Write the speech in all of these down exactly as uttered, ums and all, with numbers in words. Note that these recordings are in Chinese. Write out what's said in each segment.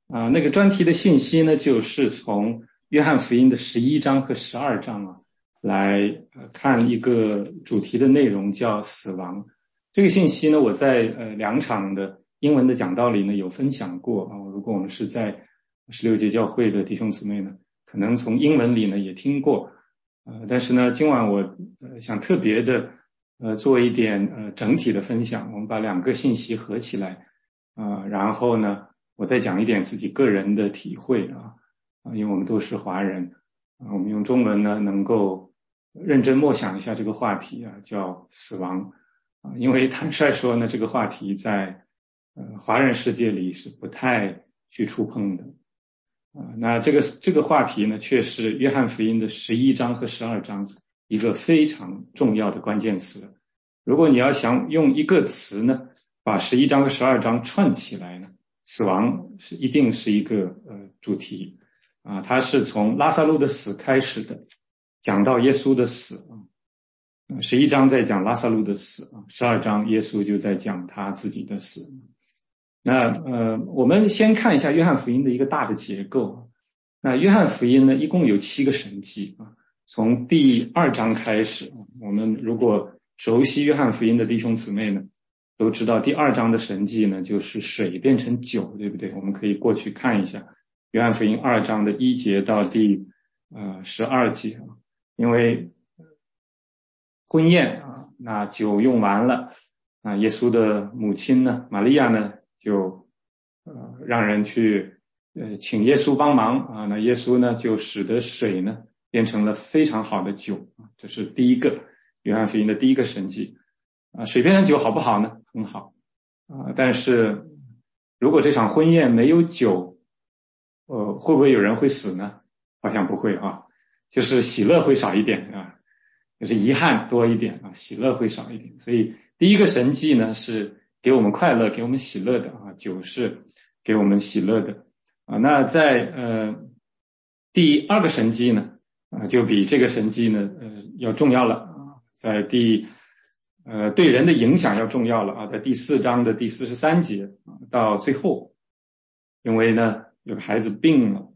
啊，那个专题的信息呢，就是从约翰福音的十一章和十二章啊，来看一个主题的内容，叫死亡。这个信息呢，我在呃两场的英文的讲道里呢有分享过啊。如果我们是在十六节教会的弟兄姊妹呢，可能从英文里呢也听过。呃，但是呢，今晚我呃想特别的呃做一点呃整体的分享，我们把两个信息合起来啊、呃，然后呢。我再讲一点自己个人的体会啊，啊，因为我们都是华人啊，我们用中文呢能够认真默想一下这个话题啊，叫死亡啊。因为坦率说呢，这个话题在呃华人世界里是不太去触碰的啊。那这个这个话题呢，却是约翰福音的十一章和十二章一个非常重要的关键词。如果你要想用一个词呢，把十一章和十二章串起来呢，死亡是一定是一个呃主题啊，它是从拉撒路的死开始的，讲到耶稣的死啊，十一章在讲拉撒路的死啊，十二章耶稣就在讲他自己的死。那呃，我们先看一下约翰福音的一个大的结构。那约翰福音呢，一共有七个神迹啊，从第二章开始，我们如果熟悉约翰福音的弟兄姊妹呢，都知道第二章的神迹呢，就是水变成酒，对不对？我们可以过去看一下约翰福音二章的一节到第呃十二节啊，因为婚宴啊，那酒用完了啊，耶稣的母亲呢，玛利亚呢，就呃让人去呃请耶稣帮忙啊，那耶稣呢就使得水呢变成了非常好的酒啊，这是第一个约翰福音的第一个神迹。啊，水变成酒好不好呢？很好啊，但是如果这场婚宴没有酒，呃，会不会有人会死呢？好像不会啊，就是喜乐会少一点啊，就是遗憾多一点啊，喜乐会少一点。所以第一个神迹呢是给我们快乐、给我们喜乐的啊，酒是给我们喜乐的啊。那在呃第二个神迹呢啊，就比这个神迹呢呃要重要了啊，在第呃，对人的影响要重要了啊，在第四章的第四十三节啊，到最后，因为呢有个孩子病了，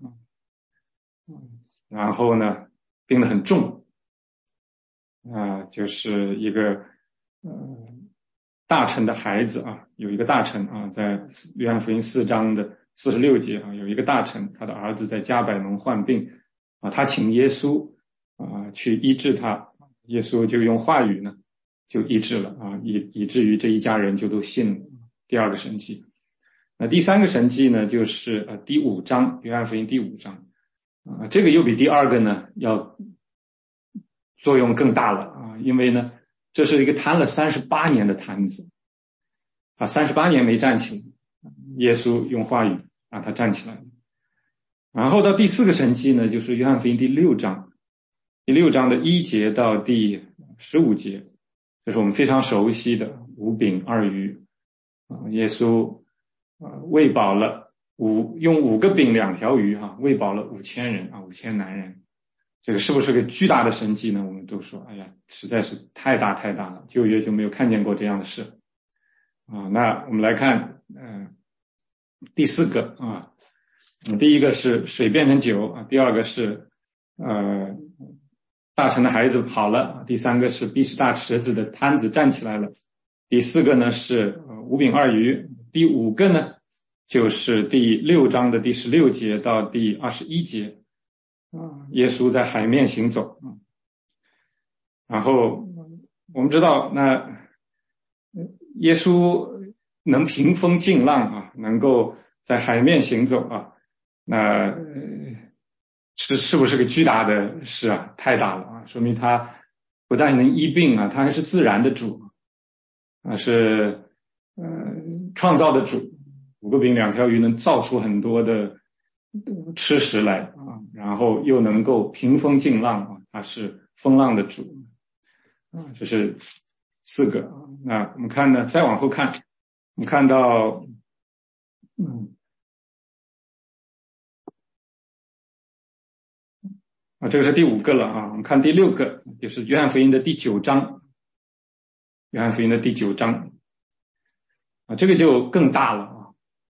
然后呢病得很重啊，就是一个呃大臣的孩子啊，有一个大臣啊，在约翰福音四章的四十六节啊，有一个大臣，他的儿子在加百农患病啊，他请耶稣啊去医治他，耶稣就用话语呢。就医治了啊，以以至于这一家人就都信了。第二个神迹，那第三个神迹呢，就是呃第五章，约翰福音第五章啊，这个又比第二个呢要作用更大了啊，因为呢这是一个瘫了三十八年的瘫子啊，三十八年没站起来，耶稣用话语让他站起来了。然后到第四个神迹呢，就是约翰福音第六章，第六章的一节到第十五节。这是我们非常熟悉的五饼二鱼啊，耶稣啊喂饱了五用五个饼两条鱼哈、啊、喂饱了五千人啊五千男人，这个是不是个巨大的神迹呢？我们都说哎呀实在是太大太大了，旧约就没有看见过这样的事啊。那我们来看嗯、呃、第四个啊，第一个是水变成酒啊，第二个是呃。大臣的孩子跑了，第三个是必是大池子的摊子站起来了，第四个呢是五饼二鱼，第五个呢就是第六章的第十六节到第二十一节啊，耶稣在海面行走。然后我们知道那耶稣能平风静浪啊，能够在海面行走啊，那是是不是个巨大的事啊？太大了啊！说明他不但能医病啊，他还是自然的主啊，是呃创造的主。五个饼两条鱼能造出很多的吃食来啊，然后又能够平风静浪啊，他是风浪的主啊，这是四个啊。那我们看呢，再往后看，我们看到嗯。啊，这个是第五个了啊，我们看第六个，就是约翰福音的第九章，约翰福音的第九章啊，这个就更大了啊。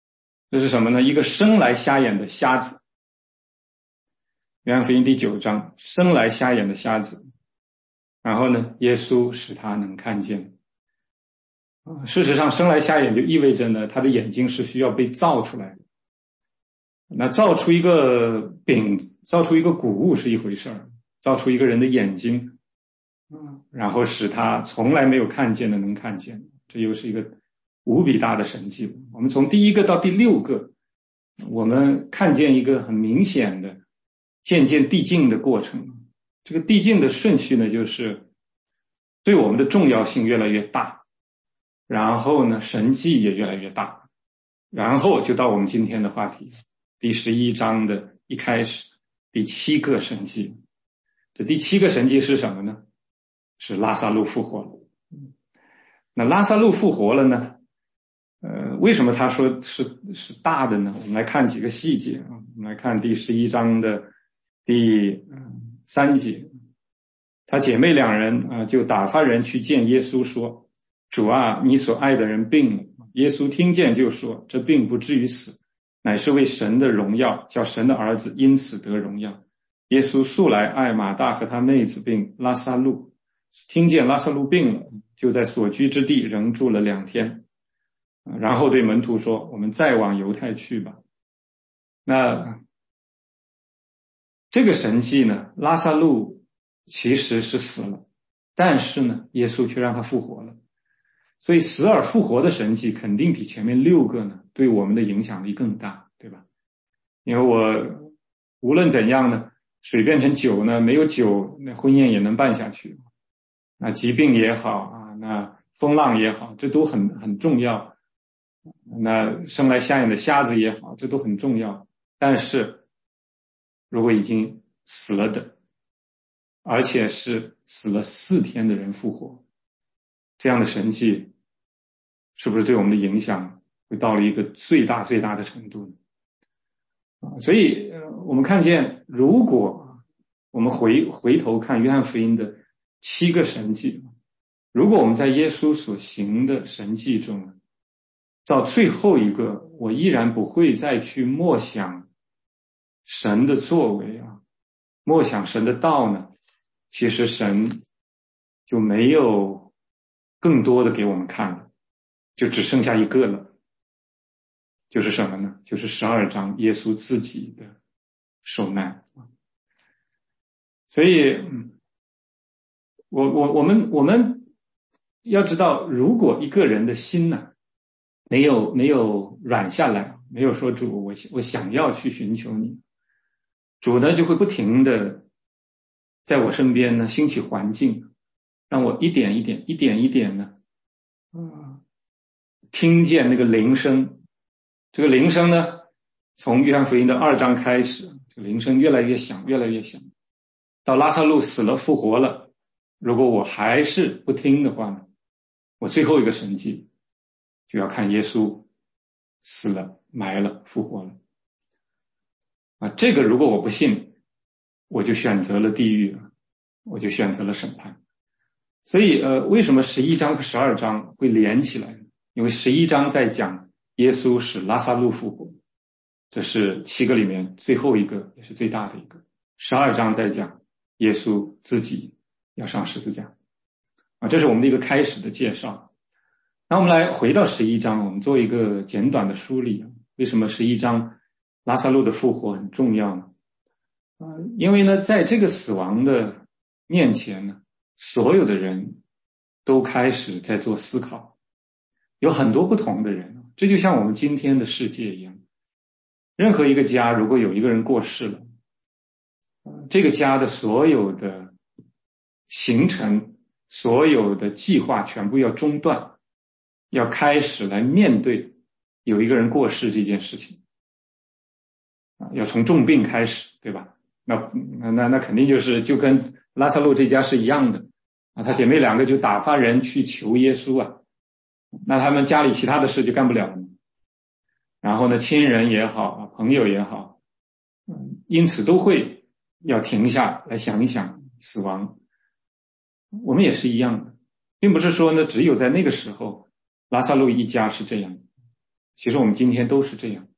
这是什么呢？一个生来瞎眼的瞎子。约翰福音第九章，生来瞎眼的瞎子，然后呢，耶稣使他能看见。事实上，生来瞎眼就意味着呢，他的眼睛是需要被造出来的。那造出一个饼，造出一个谷物是一回事儿，造出一个人的眼睛，然后使他从来没有看见的能看见，这又是一个无比大的神迹。我们从第一个到第六个，我们看见一个很明显的渐渐递进的过程。这个递进的顺序呢，就是对我们的重要性越来越大，然后呢，神迹也越来越大，然后就到我们今天的话题，第十一章的一开始，第七个神迹。这第七个神迹是什么呢？是拉撒路复活了。那拉撒路复活了呢？呃，为什么他说是是大的呢？我们来看几个细节啊。我们来看第十一章的第三节，他姐妹两人啊，就打发人去见耶稣说：“主啊，你所爱的人病了。”耶稣听见就说：“这病不至于死，乃是为神的荣耀，叫神的儿子因此得荣耀。”耶稣素来爱马大和他妹子病拉撒路，听见拉撒路病了，就在所居之地仍住了两天，然后对门徒说：“我们再往犹太去吧。”那这个神迹呢，拉撒路其实是死了，但是呢，耶稣却让他复活了。所以死而复活的神迹肯定比前面六个呢对我们的影响力更大，对吧？因为我无论怎样呢，水变成酒呢，没有酒，那婚宴也能办下去。那疾病也好啊，那风浪也好，这都很很重要。那生来瞎眼的瞎子也好，这都很重要。但是如果已经死了的，而且是死了四天的人复活，这样的神迹是不是对我们的影响会到了一个最大最大的程度呢？所以我们看见，如果我们回回头看约翰福音的七个神迹，如果我们在耶稣所行的神迹中，到最后一个，我依然不会再去默想神的作为啊，默想神的道呢，其实神就没有更多的给我们看了，就只剩下一个了，就是什么呢？就是十二章耶稣自己的受难。所以我我我们我们要知道，如果一个人的心呢没有没有软下来，没有说主我我想要去寻求你，主呢就会不停的在我身边呢兴起环境，让我一点一点一点一点呢嗯听见那个铃声。这个铃声呢从约翰福音的二章开始，这个铃声越来越响越来越响，到拉撒路死了复活了，如果我还是不听的话呢，我最后一个神迹就要看耶稣死了埋了复活了啊！这个如果我不信，我就选择了地狱了，我就选择了审判。所以呃，为什么十一章和十二章会连起来呢？因为十一章在讲耶稣使拉撒路复活，这是七个里面最后一个也是最大的一个。十二章在讲耶稣自己要上十字架啊，这是我们的一个开始的介绍。那我们来回到十一章，我们做一个简短的梳理。为什么十一章拉撒路的复活很重要呢？啊，因为呢，在这个死亡的面前呢，所有的人都开始在做思考，有很多不同的人，这就像我们今天的世界一样。任何一个家如果有一个人过世了，这个家的所有的行程，所有的计划全部要中断，要开始来面对有一个人过世这件事情啊，要从重病开始，对吧？那那那肯定就是就跟拉撒路这家是一样的啊，他姐妹两个就打发人去求耶稣啊，那他们家里其他的事就干不了了。然后呢，亲人也好，朋友也好，嗯，因此都会要停下来想一想死亡。我们也是一样的，并不是说呢只有在那个时候拉撒路一家是这样，其实我们今天都是这样。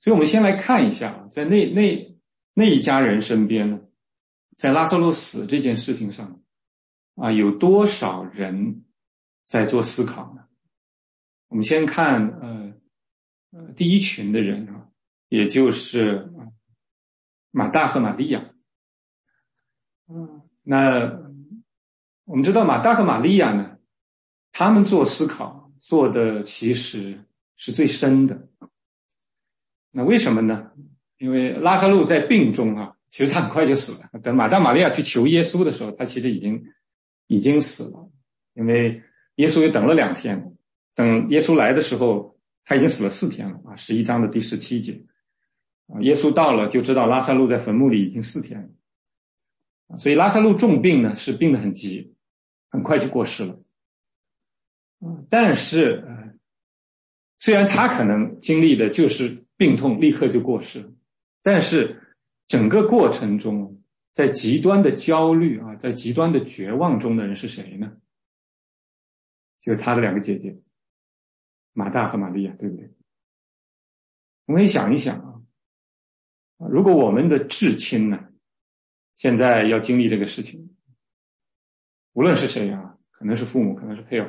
所以我们先来看一下，在那那那一家人身边呢，在拉萨路死这件事情上啊，有多少人在做思考呢？我们先看呃呃第一群的人啊，也就是马大和玛利亚。嗯，那我们知道马大和玛利亚呢，他们做思考做的其实是最深的。那为什么呢？因为拉撒路在病中啊，其实他很快就死了。等马大玛利亚去求耶稣的时候，他其实已经已经死了，因为耶稣也等了两天，等耶稣来的时候，他已经死了四天了啊。十一章的第十七节啊，耶稣到了就知道拉撒路在坟墓里已经四天了，所以拉撒路重病呢是病得很急，很快就过世了。但是呃，虽然他可能经历的就是病痛立刻就过世了，但是整个过程中，在极端的焦虑啊，在极端的绝望中的人是谁呢？就是他的两个姐姐马大和玛利亚，对不对？我们可以想一想啊，如果我们的至亲呢，现在要经历这个事情，无论是谁啊，可能是父母，可能是配偶，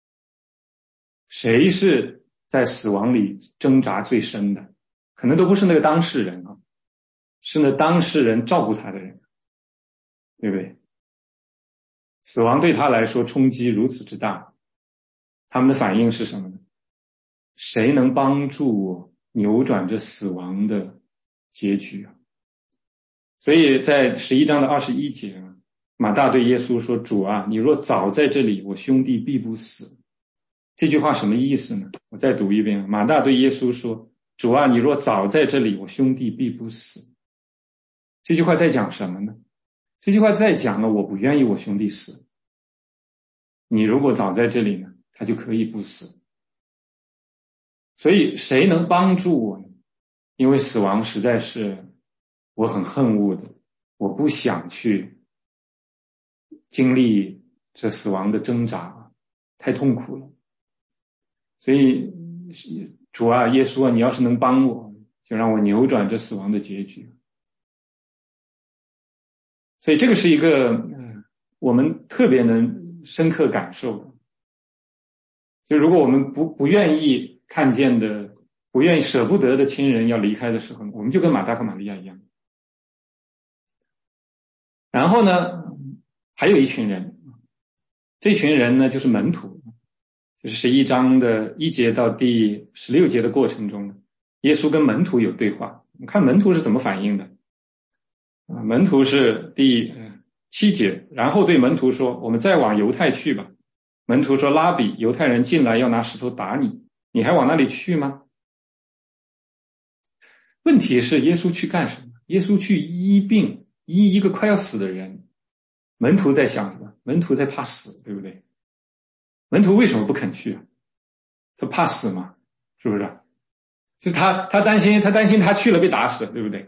谁是在死亡里挣扎最深的？可能都不是那个当事人啊，是那当事人照顾他的人，对不对？死亡对他来说冲击如此之大，他们的反应是什么呢？谁能帮助我扭转这死亡的结局啊？所以在十一章的二十一节啊，马大对耶稣说：主啊，你若早在这里，我兄弟必不死。这句话什么意思呢？我再读一遍。马大对耶稣说：主啊，你若早在这里，我兄弟必不死。这句话在讲什么呢？这句话在讲了我不愿意我兄弟死，你如果早在这里呢，他就可以不死。所以谁能帮助我呢？因为死亡实在是我很恨恶的，我不想去经历这死亡的挣扎，太痛苦了。所以主啊，耶稣啊，你要是能帮我，就让我扭转这死亡的结局。所以这个是一个、呃、我们特别能深刻感受的。就如果我们不不愿意看见的，不愿意舍不得的亲人要离开的时候，我们就跟马大和玛利亚一样。然后呢，还有一群人，这群人呢就是门徒，就是十一章的一节到第十六节的过程中，耶稣跟门徒有对话。我们看门徒是怎么反应的。门徒是第七节，然后对门徒说：我们再往犹太去吧。门徒说：拉比，犹太人进来要拿石头打你，你还往那里去吗？问题是耶稣去干什么？耶稣去医病，医一个快要死的人。门徒在想什么？门徒在怕死，对不对？门徒为什么不肯去啊？他怕死嘛，是不是？就他他担心他担心他去了被打死，对不对？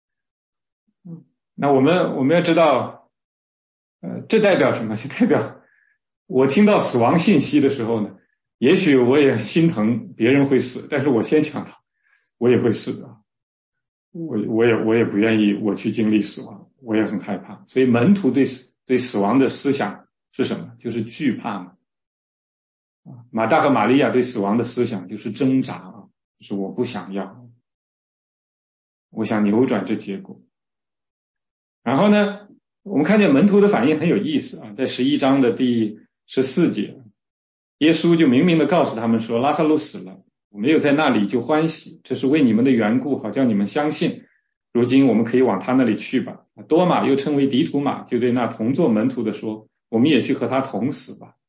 那我们我们要知道，呃，这代表什么？就代表我听到死亡信息的时候呢，也许我也心疼别人会死，但是我先想到我也会死的，我我也我也不愿意我去经历死亡，我也很害怕。所以门徒对对死亡的思想是什么？就是惧怕嘛。马大和玛利亚对死亡的思想就是挣扎啊，就是我不想要，我想扭转这结果。然后呢，我们看见门徒的反应很有意思啊，在十一章的第十四节，耶稣就明明的告诉他们说：拉撒路死了，我没有在那里就欢喜，这是为你们的缘故，好叫你们相信。如今我们可以往他那里去吧。多马又称为迪图马，就对那同做门徒的说：我们也去和他同死吧。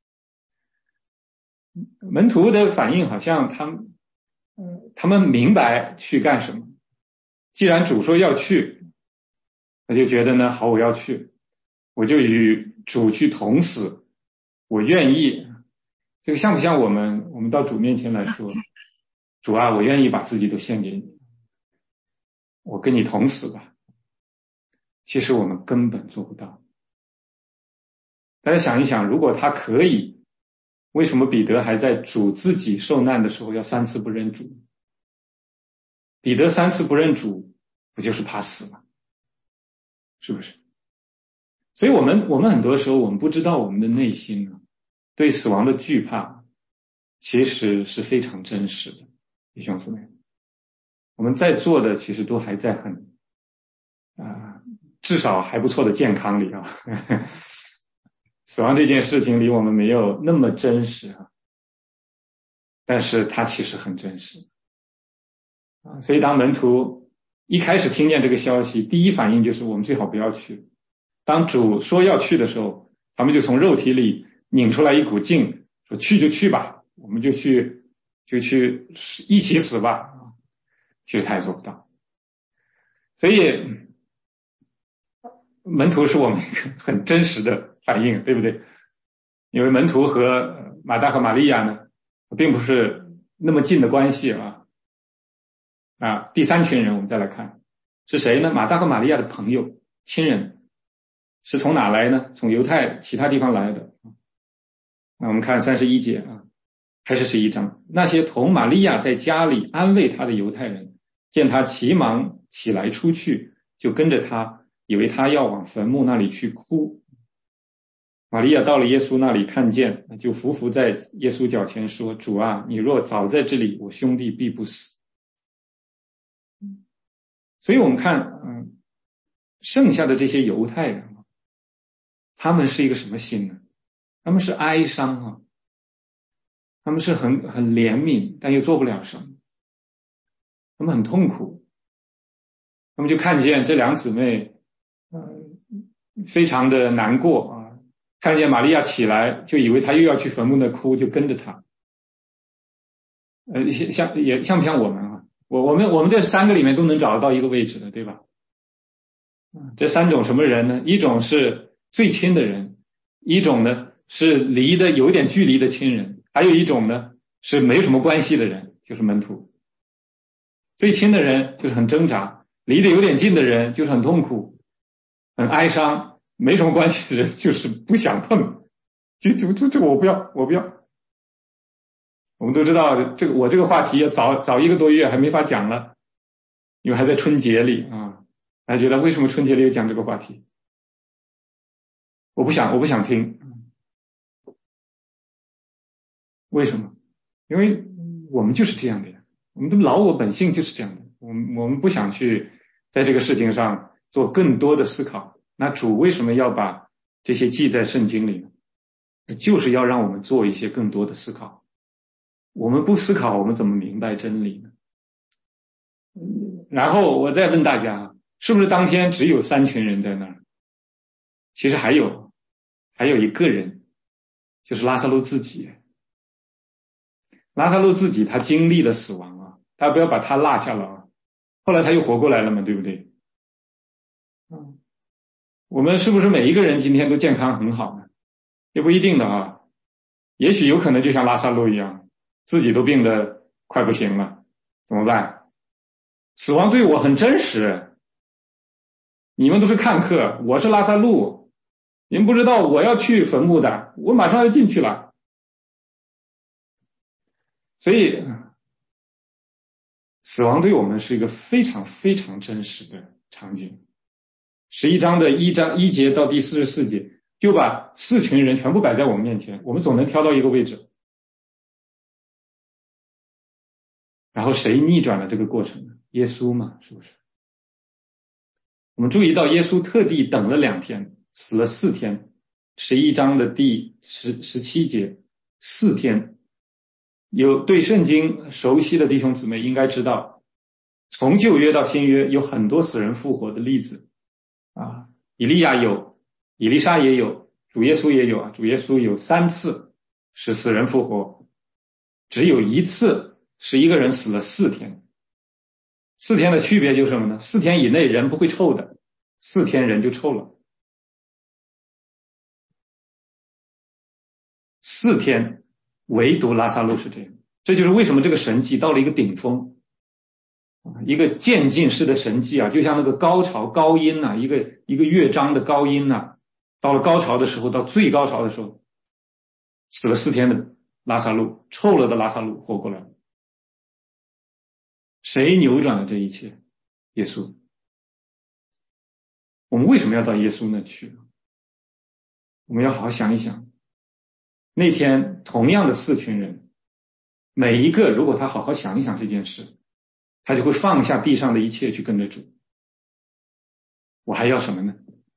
门徒的反应好像他们、呃、他们明白去干什么，既然主说要去，他就觉得呢，好，我要去，我就与主去同死，我愿意。这个像不像我们我们到主面前来说，主啊，我愿意把自己都献给你，我跟你同死吧。其实我们根本做不到。大家想一想，如果他可以，为什么彼得还在主自己受难的时候要三次不认主？ 彼得三次不认主，不就是怕死吗？是不是？所以我们我们很多时候我们不知道我们的内心啊，对死亡的惧怕其实是非常真实的。弟兄姊妹，我们在座的其实都还在很啊、呃，至少还不错的健康里啊。死亡这件事情离我们没有那么真实啊，但是它其实很真实啊。所以当门徒一开始听见这个消息，第一反应就是我们最好不要去。当主说要去的时候，他们就从肉体里拧出来一股劲，说去就去吧，我们就去就去一起死吧。其实他也做不到。所以门徒是我们很真实的反应，对不对？因为门徒和马大和玛利亚呢，并不是那么近的关系啊。啊，第三群人我们再来看是谁呢？马大和玛利亚的朋友、亲人。是从哪来呢？从犹太其他地方来的。那我们看三十一节啊，还是十一章。那些同玛利亚在家里安慰他的犹太人，见他急忙起来出去，就跟着他，以为他要往坟墓那里去哭。玛利亚到了耶稣那里，看见，就伏伏在耶稣脚前说：主啊，你若早在这里，我兄弟必不死。所以我们看，嗯，剩下的这些犹太人，他们是一个什么心呢？他们是哀伤啊，他们是很很怜悯，但又做不了什么，他们很痛苦。他们就看见这两姊妹，呃，非常的难过啊，看见玛利亚起来，就以为她又要去坟墓那哭，就跟着她。呃，像也像不像我们啊？我我们我们这三个里面都能找得到一个位置的，对吧？这三种什么人呢？一种是最亲的人，一种呢是离的有一点距离的亲人，还有一种呢是没什么关系的人，就是门徒。最亲的人就是很挣扎，离得有点近的人就是很痛苦、很哀伤，没什么关系的人就是不想碰，就就就这个我不要，我不要。我们都知道这个，我这个话题早早一个多月还没法讲了，因为还在春节里啊。大家觉得为什么春节里有讲这个话题？我不想，我不想听。为什么？因为我们就是这样的呀，我们的老我本性就是这样的。我们我们不想去在这个事情上做更多的思考。那主为什么要把这些记在圣经里呢？就是要让我们做一些更多的思考。我们不思考，我们怎么明白真理呢？然后我再问大家，是不是当天只有三群人在那儿？其实还有，还有一个人，就是拉萨路自己。拉萨路自己他经历了死亡啊，他不要把他落下了啊。后来他又活过来了嘛，对不对？嗯，我们是不是每一个人今天都健康很好呢？也不一定的啊，也许有可能就像拉萨路一样，自己都病得快不行了，怎么办？死亡对我很真实。你们都是看客，我是拉萨路，你们不知道我要去坟墓的，我马上要进去了。所以死亡对我们是一个非常非常真实的场景。十一章的一章一节到第四十四节，就把四群人全部摆在我们面前，我们总能挑到一个位置。然后谁逆转了这个过程呢？耶稣嘛，是不是？我们注意到耶稣特地等了两天，死了四天。十一章的第十十七节，四天。有对圣经熟悉的弟兄姊妹应该知道，从旧约到新约有很多死人复活的例子啊，以利亚有，以利沙也有，主耶稣也有啊。主耶稣有三次使死人复活，只有一次是一个人死了四天。四天的区别就是什么呢？四天以内人不会臭的，四天人就臭了。四天唯独拉撒路是这样，这就是为什么这个神迹到了一个顶峰，一个渐进式的神迹啊，就像那个高潮高音啊，一个一个乐章的高音啊，到了高潮的时候，到最高潮的时候，死了四天的拉撒路，臭了的拉撒路活过来了。 谁扭转了这一切？耶稣。我们为什么要到耶稣那去？我们要好好想一想。那天同样的四群人，每一个如果他好好想一想这件事，他就会放下地上的一切去跟着主。我还要什么呢？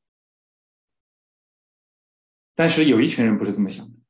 但是有一群人不是这么想的。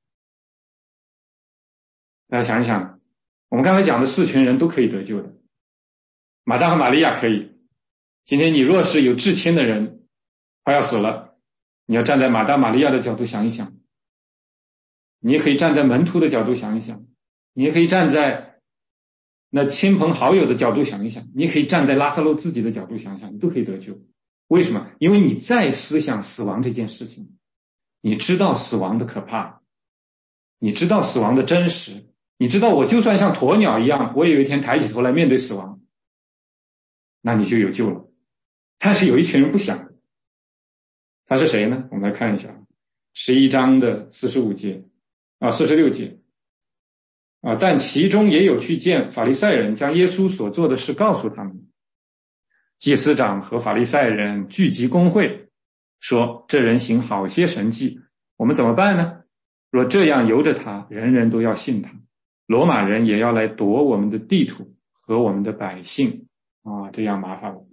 大家想一想，我们刚才讲的四群人都可以得救的，马大和玛利亚可以。今天你若是有至亲的人快要死了，你要站在马大玛利亚的角度想一想，你也可以站在门徒的角度想一想，你也可以站在那亲朋好友的角度想一想，你也可以站在拉撒路自己的角度想一想，你都可以得救。为什么？因为你在思想死亡这件事情，你知道死亡的可怕，你知道死亡的真实，你知道我就算像鸵鸟一样，我有一天抬起头来面对死亡，那你就有救了。但是有一群人不想，他是谁呢？我们来看一下十一章的四十五节啊，四十六节啊，但其中也有去见法利赛人，将耶稣所做的事告诉他们。祭司长和法利赛人聚集公会，说这人行好些神迹，我们怎么办呢？若这样由着他，人人都要信他，罗马人也要来夺我们的地土和我们的百姓啊，这样麻烦了。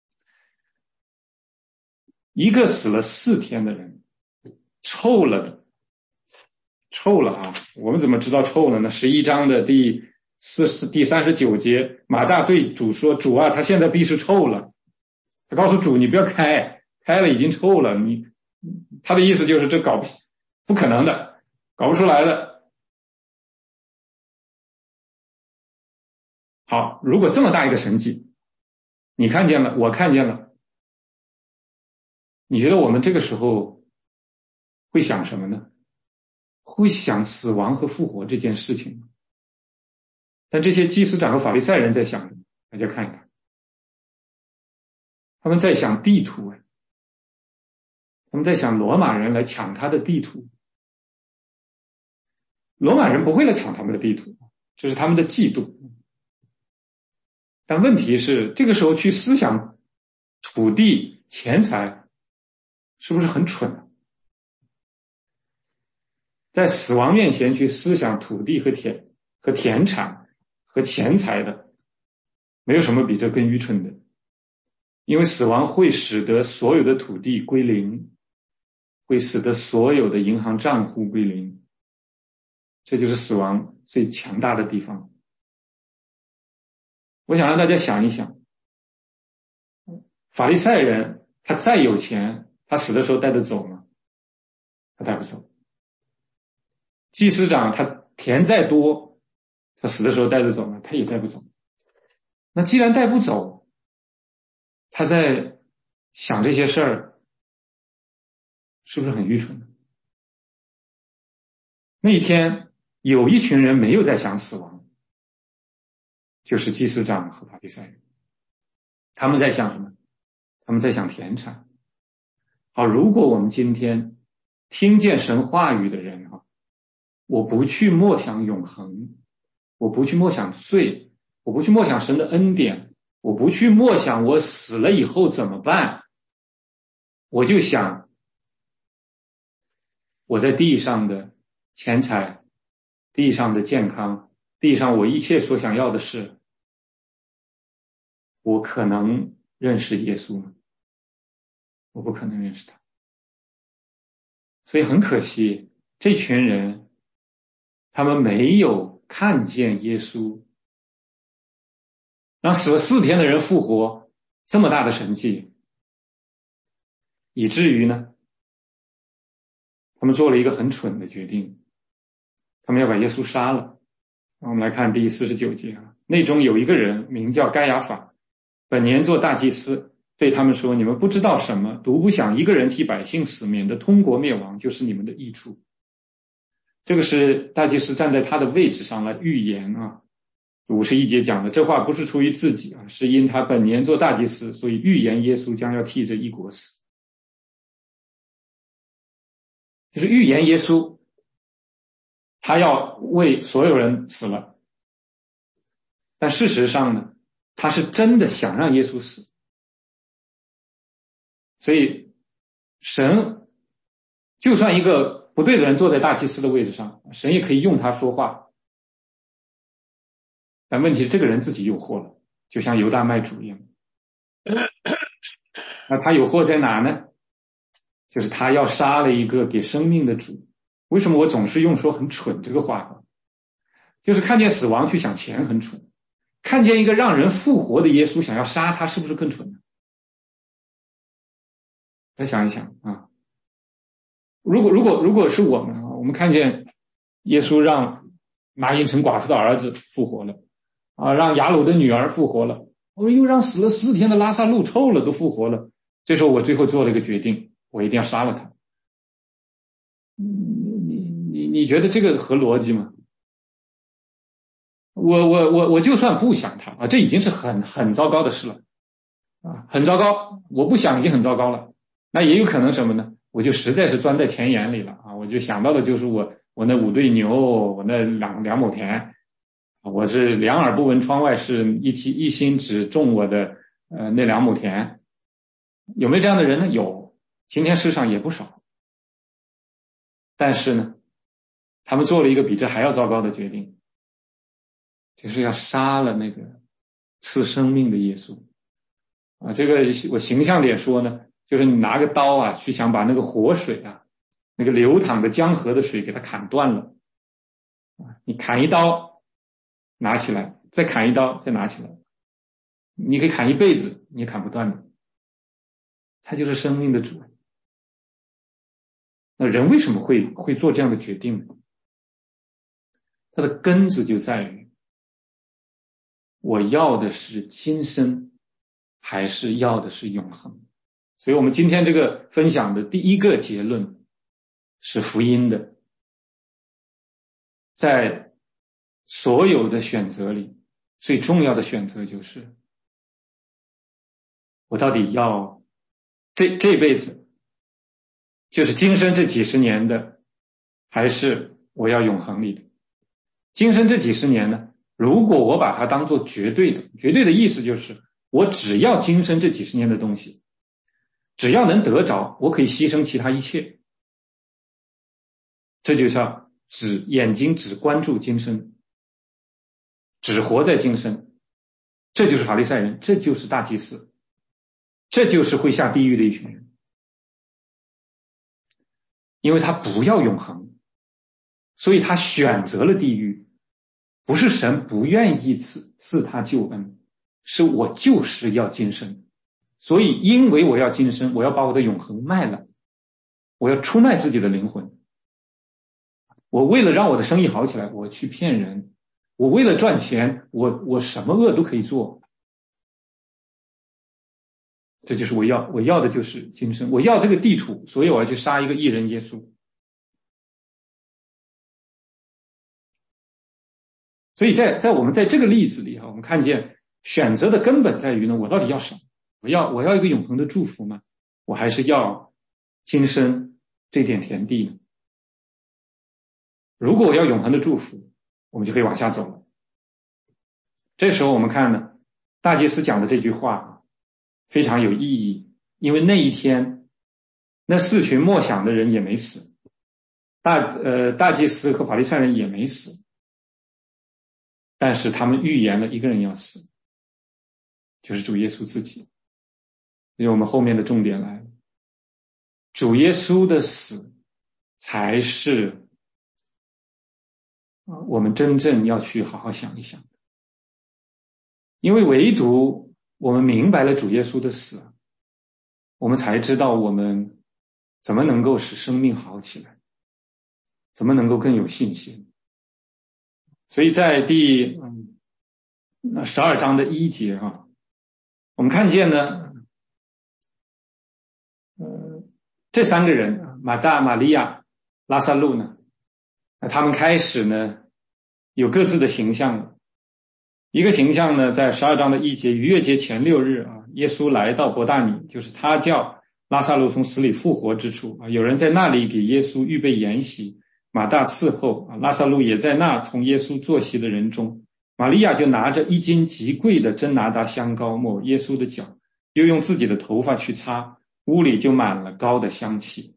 一个死了四天的人，臭了的，臭了啊！我们怎么知道臭了呢？十一章的第四十第三十九节，马大对主说：“主啊，他现在必是臭了。”他告诉主：“你不要开，开了已经臭了。”你他的意思就是这搞不不可能的，搞不出来的。好，如果这么大一个神迹，你看见了，我看见了，你觉得我们这个时候会想什么呢？会想死亡和复活这件事情吗？但这些祭司长和法利赛人在想什么？大家看一看，他们在想地土哎，他们在想罗马人来抢他的地土。罗马人不会来抢他们的地土，这是他们的嫉妒。但问题是，这个时候去思想土地、钱财，是不是很蠢啊？在死亡面前去思想土地和田和田产和钱财的，没有什么比这更愚蠢的。因为死亡会使得所有的土地归零，会使得所有的银行账户归零，这就是死亡最强大的地方。我想让大家想一想，法利赛人他再有钱，他死的时候带得走吗？他带不走。祭司长他田再多，他死的时候带得走吗？他也带不走。那既然带不走，他在想这些事儿，是不是很愚蠢呢？那一天有一群人没有在想死亡，就是祭司长和法利赛人。他们在想什么？他们在想田产。好，如果我们今天听见神话语的人啊，我不去默想永恒，我不去默想罪，我不去默想神的恩典，我不去默想我死了以后怎么办，我就想我在地上的钱财，地上的健康，地上我一切所想要的事，我可能认识耶稣吗？我不可能认识他。所以很可惜，这群人他们没有看见耶稣，让死了四天的人复活，这么大的神迹，以至于呢，他们做了一个很蠢的决定，他们要把耶稣杀了。我们来看第四十九节啊，内中有一个人名叫该亚法，本年做大祭司，对他们说：你们不知道什么，独不想一个人替百姓死，免得通国灭亡，就是你们的益处。这个是大祭司站在他的位置上来预言啊。五十一节讲的这话不是出于自己啊，是因他本年做大祭司，所以预言耶稣将要替这一国死，就是预言耶稣他要为所有人死了。但事实上呢， 他是真的想让耶稣死。所以神就算一个不对的人坐在大祭司的位置上，神也可以用他说话。但问题是这个人自己有祸了，就像犹大卖主一样。那他有祸在哪呢？就是他要杀了一个给生命的主。为什么我总是用说很蠢这个话？就是看见死亡去想钱很蠢，看见一个让人复活的耶稣想要杀他，是不是更蠢呢？再想一想啊，如果如果如果是我们啊，我们看见耶稣让拿因城寡妇的儿子复活了啊，让雅鲁的女儿复活了，我们又让死了四天的拉萨路臭了都复活了。这时候我最后做了一个决定，我一定要杀了他。你你你你觉得这个合逻辑吗？我我我我就算不想他啊，这已经是很很糟糕的事了啊，很糟糕。我不想已经很糟糕了，那也有可能什么呢？我就实在是钻在钱眼里了啊，我就想到的就是我我那五对牛，我那两两亩田，我是两耳不闻窗外事，一提一心只种我的呃那两亩田。有没有这样的人呢？有，今天世上也不少。但是呢，他们做了一个比这还要糟糕的决定，就是要杀了那个赐生命的耶稣啊。这个我形象点说呢，就是你拿个刀啊，去想把那个活水啊，那个流淌的江河的水给它砍断了啊。你砍一刀，拿起来，再砍一刀，再拿起来，你可以砍一辈子，你也砍不断的。他就是生命的主。那人为什么会会做这样的决定呢？它的根子就在于，我要的是今生，还是要的是永恒？所以我们今天这个分享的第一个结论是福音的，在所有的选择里，最重要的选择就是，我到底要这这辈子，就是今生这几十年的，还是我要永恒里的？今生这几十年呢，如果我把它当做绝对的，绝对的意思就是我只要今生这几十年的东西，只要能得着，我可以牺牲其他一切。这就叫只眼睛只关注今生，只活在今生。这就是法利赛人，这就是大祭司，这就是会下地狱的一群人。因为他不要永恒，所以他选择了地狱。不是神不愿意赐赐他救恩，是我就是要今生。所以因为我要今生，我要把我的永恒卖了，我要出卖自己的灵魂。我为了让我的生意好起来，我去骗人。我为了赚钱，我我什么恶都可以做。这就是我要我要的就是今生，我要这个地土，所以我要去杀一个异人耶稣。所以在在我们在这个例子里哈，我们看见选择的根本在于呢，我到底要什么？我要我要一个永恒的祝福吗？我还是要今生这点田地呢？如果我要永恒的祝福，我们就可以往下走了。这时候我们看呢，大祭司讲的这句话非常有意义，因为那一天那四群默想的人也没死，大呃大祭司和法利赛人也没死。但是他们预言了一个人要死，就是主耶稣自己。所以我们后面的重点来了，主耶稣的死才是我们真正要去好好想一想的。因为唯独我们明白了主耶稣的死，我们才知道我们怎么能够使生命好起来，怎么能够更有信心。所以在第嗯那十二章的一节哈，我们看见呢，呃，这三个人马大、玛利亚、拉撒路呢，那他们开始呢有各自的形象了。一个形象呢，在十二章的一节，逾越节前六日啊，耶稣来到伯大尼，就是他叫拉撒路从死里复活之处啊，有人在那里给耶稣预备筵席。马大伺候啊，拉撒路也在那同耶稣坐席的人中。 玛利亚就拿着一斤极贵的真拿达香膏抹耶稣的脚，又用自己的头发去擦，屋里就满了膏的香气。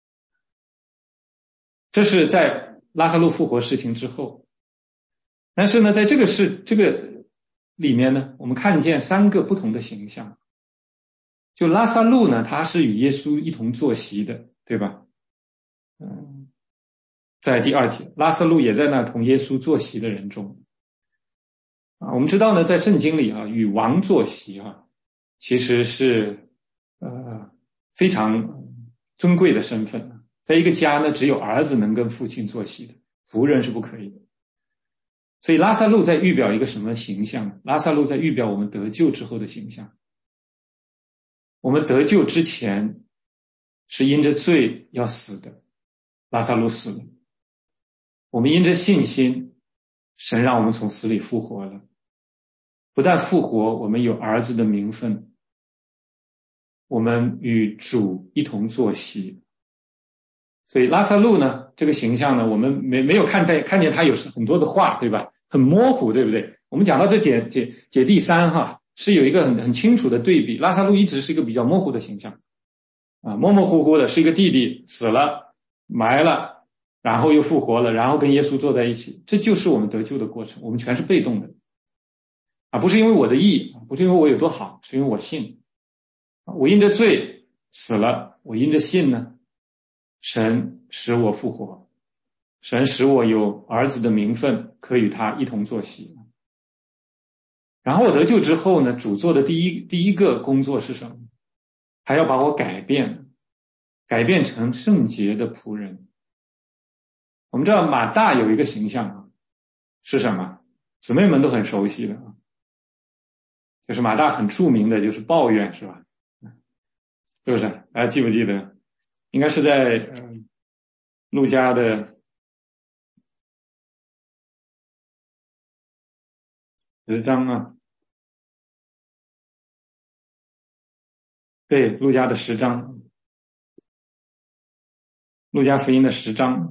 这是在拉撒路复活事情之后。但是呢，在这个事这个里面呢，我们看见三个不同的形象。就拉撒路呢，他是与耶稣一同坐席的，对吧？嗯，在第二节，拉撒路也在那同耶稣坐席的人中。啊，我们知道呢，在圣经里啊，与王坐席啊，其实是呃非常尊贵的身份。在一个家呢，只有儿子能跟父亲坐席的，仆人是不可以的。所以拉撒路在预表一个什么形象？拉撒路在预表我们得救之后的形象。我们得救之前是因着罪要死的，拉撒路死了。我们因着信心，神让我们从死里复活了。不但复活，我们有儿子的名分，我们与主一同坐席。所以拉撒路呢，这个形象呢，我们没没有看见看见他有很多的话，对吧？很模糊，对不对？我们讲到这解解解第三哈，是有一个很很清楚的对比。拉撒路一直是一个比较模糊的形象啊，模模糊糊的，是一个弟弟死了埋了，然后又复活了，然后跟耶稣坐在一起，这就是我们得救的过程。我们全是被动的啊，不是因为我的义，不是因为我有多好，是因为我信。我因着罪死了，我因着信呢，神使我复活，神使我有儿子的名分，可与他一同坐席。然后我得救之后呢，主做的第一第一个工作是什么？还要把我改变，改变成圣洁的仆人。我们知道马大有一个形象啊，是什么？姊妹们都很熟悉的啊，就是马大很著名的就是抱怨，是吧？是不是？大家记不记得？应该是在呃路加的十章啊，对，路加的十章，路加福音的十章，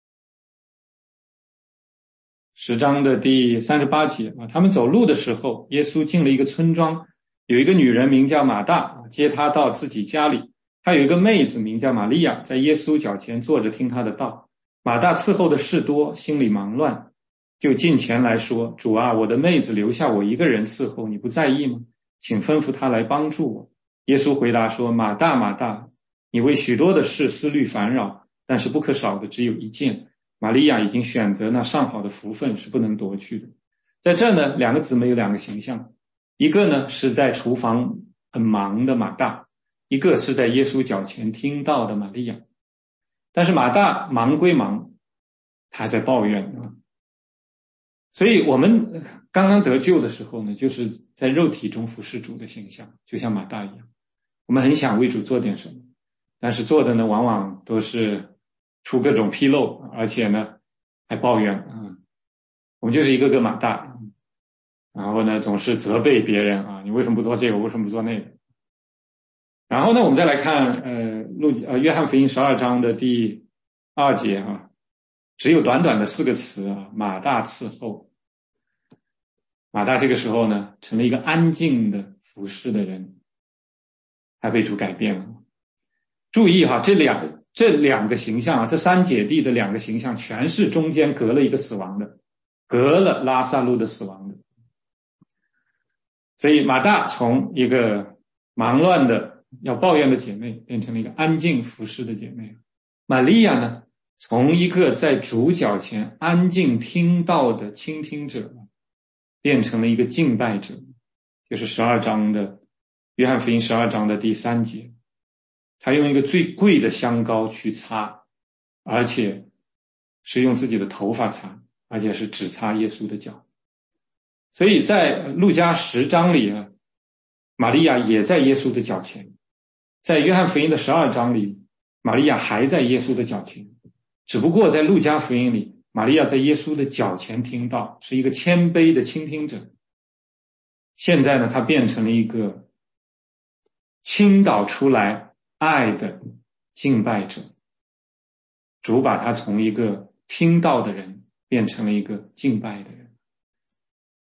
十章的第三十八节啊，他们走路的时候，耶稣进了一个村庄，有一个女人名叫马大，接他到自己家里。他有一个妹子名叫玛利亚，在耶稣脚前坐着听他的道。马大伺候的事多，心里忙乱，就近前来说：主啊，我的妹子留下我一个人伺候，你不在意吗？请吩咐她来帮助我。耶稣回答说：马大，马大，你为许多的事思虑烦扰，但是不可少的只有一件。玛利亚已经选择那上好的福分，是不能夺去的。在这呢，两个姊妹有两个形象，一个呢是在厨房很忙的马大，一个是在耶稣脚前听到的玛利亚。但是马大忙归忙，他还在抱怨啊。所以我们刚刚得救的时候呢，就是在肉体中服侍主的形象，就像马大一样。我们很想为主做点什么，但是做的呢，往往都是出各种纰漏，而且呢还抱怨啊。我们就是一个个马大，然后呢总是责备别人啊，你为什么不做这个，为什么不做那个？然后呢，我们再来看呃路呃约翰福音十二章的第二节啊，只有短短的四个词啊，马大伺候。马大这个时候呢，成了一个安静的服侍的人，他被主改变了。注意哈，这两这两个形象啊，这三姐弟的两个形象，全是中间隔了一个死亡的，隔了拉撒路的死亡的。所以马大从一个忙乱的要抱怨的姐妹，变成了一个安静服侍的姐妹。玛利亚呢，从一个在主脚前安静听道的倾听者，变成了一个敬拜者，就是十二章的约翰福音十二章的第三节，他用一个最贵的香膏去擦，而且是用自己的头发擦，而且是只擦耶稣的脚。所以在路加十章里啊，玛利亚也在耶稣的脚前。在约翰福音的十二章里，玛利亚还在耶稣的脚前，只不过在路加福音里，玛利亚在耶稣的脚前听到，是一个谦卑的倾听者。现在呢，她变成了一个倾倒出来爱的敬拜者。主把她从一个听到的人变成了一个敬拜的人。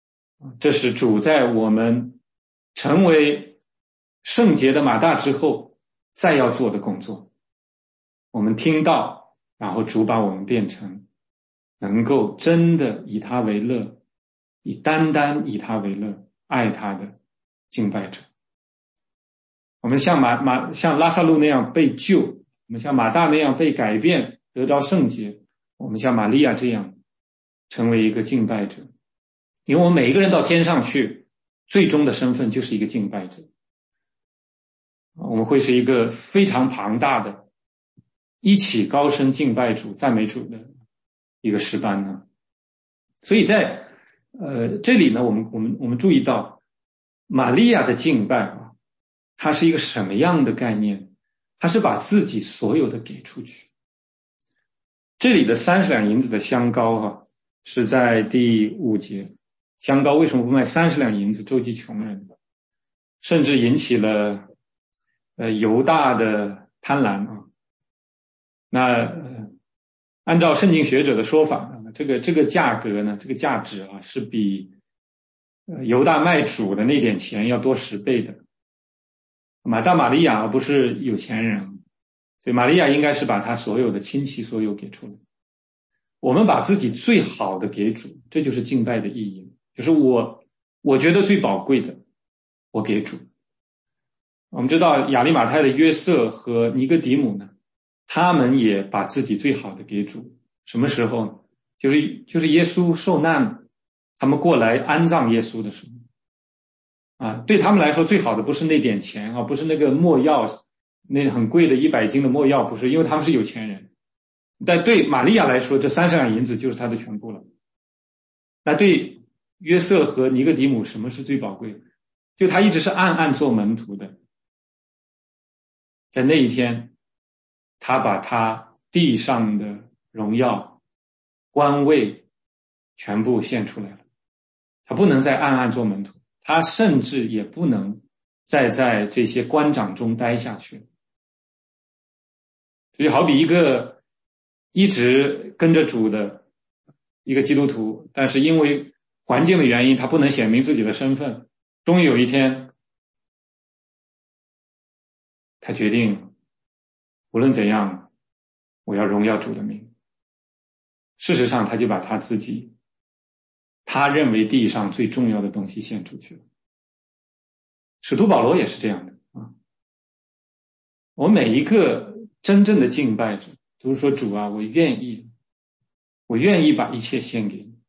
这是主在我们成为圣洁的马大之后再要做的工作。我们听到，然后主把我们变成能够真的以他为乐，以单单以他为乐，爱他的敬拜者。我们像马马像拉撒路那样被救，我们像马大那样被改变，得着圣洁，我们像玛利亚这样成为一个敬拜者。因为我们每一个人到天上去，最终的身份就是一个敬拜者。我们会是一个非常庞大的一起高声敬拜主赞美主的一个诗班呢。所以在呃这里呢，我们我们我们注意到玛利亚的敬拜啊，它是一个什么样的概念？它是把自己所有的给出去。这里的三十两银子的香膏啊，是在第五节。香膏为什么不卖三十两银子周济穷人？甚至引起了呃犹大的贪婪啊。那、呃、按照圣经学者的说法，这个这个价格呢，这个价值啊，是比呃犹大卖主的那点钱要多十倍的。马大玛利亚不是有钱人，所以玛利亚应该是把他所有的亲戚所有给出来。我们把自己最好的给主，这就是敬拜的意义。就是我我觉得最宝贵的，我给主。我们知道亚利马太的约瑟和尼哥底母呢，他们也把自己最好的给主。什么时候？就是就是耶稣受难，他们过来安葬耶稣的时候。啊，对他们来说最好的不是那点钱啊，不是那个没药，那很贵的一百斤的没药，不是，因为他们是有钱人。但对玛利亚来说，这三十两银子就是他的全部了。那对约瑟和尼哥底母，什么是最宝贵的？就他一直是暗暗做门徒的。在那一天，他把他地上的荣耀、官位全部献出来了。他不能再暗暗做门徒，他甚至也不能再在这些官长中待下去。所以好比一个一直跟着主的一个基督徒，但是因为环境的原因，他不能显明自己的身份。终于有一天，他决定无论怎样，我要荣耀主的名。事实上，他就把他自己他认为地上最重要的东西献出去了。使徒保罗也是这样的啊。我每一个真正的敬拜者都是说，主啊，我愿意，我愿意把一切献给你。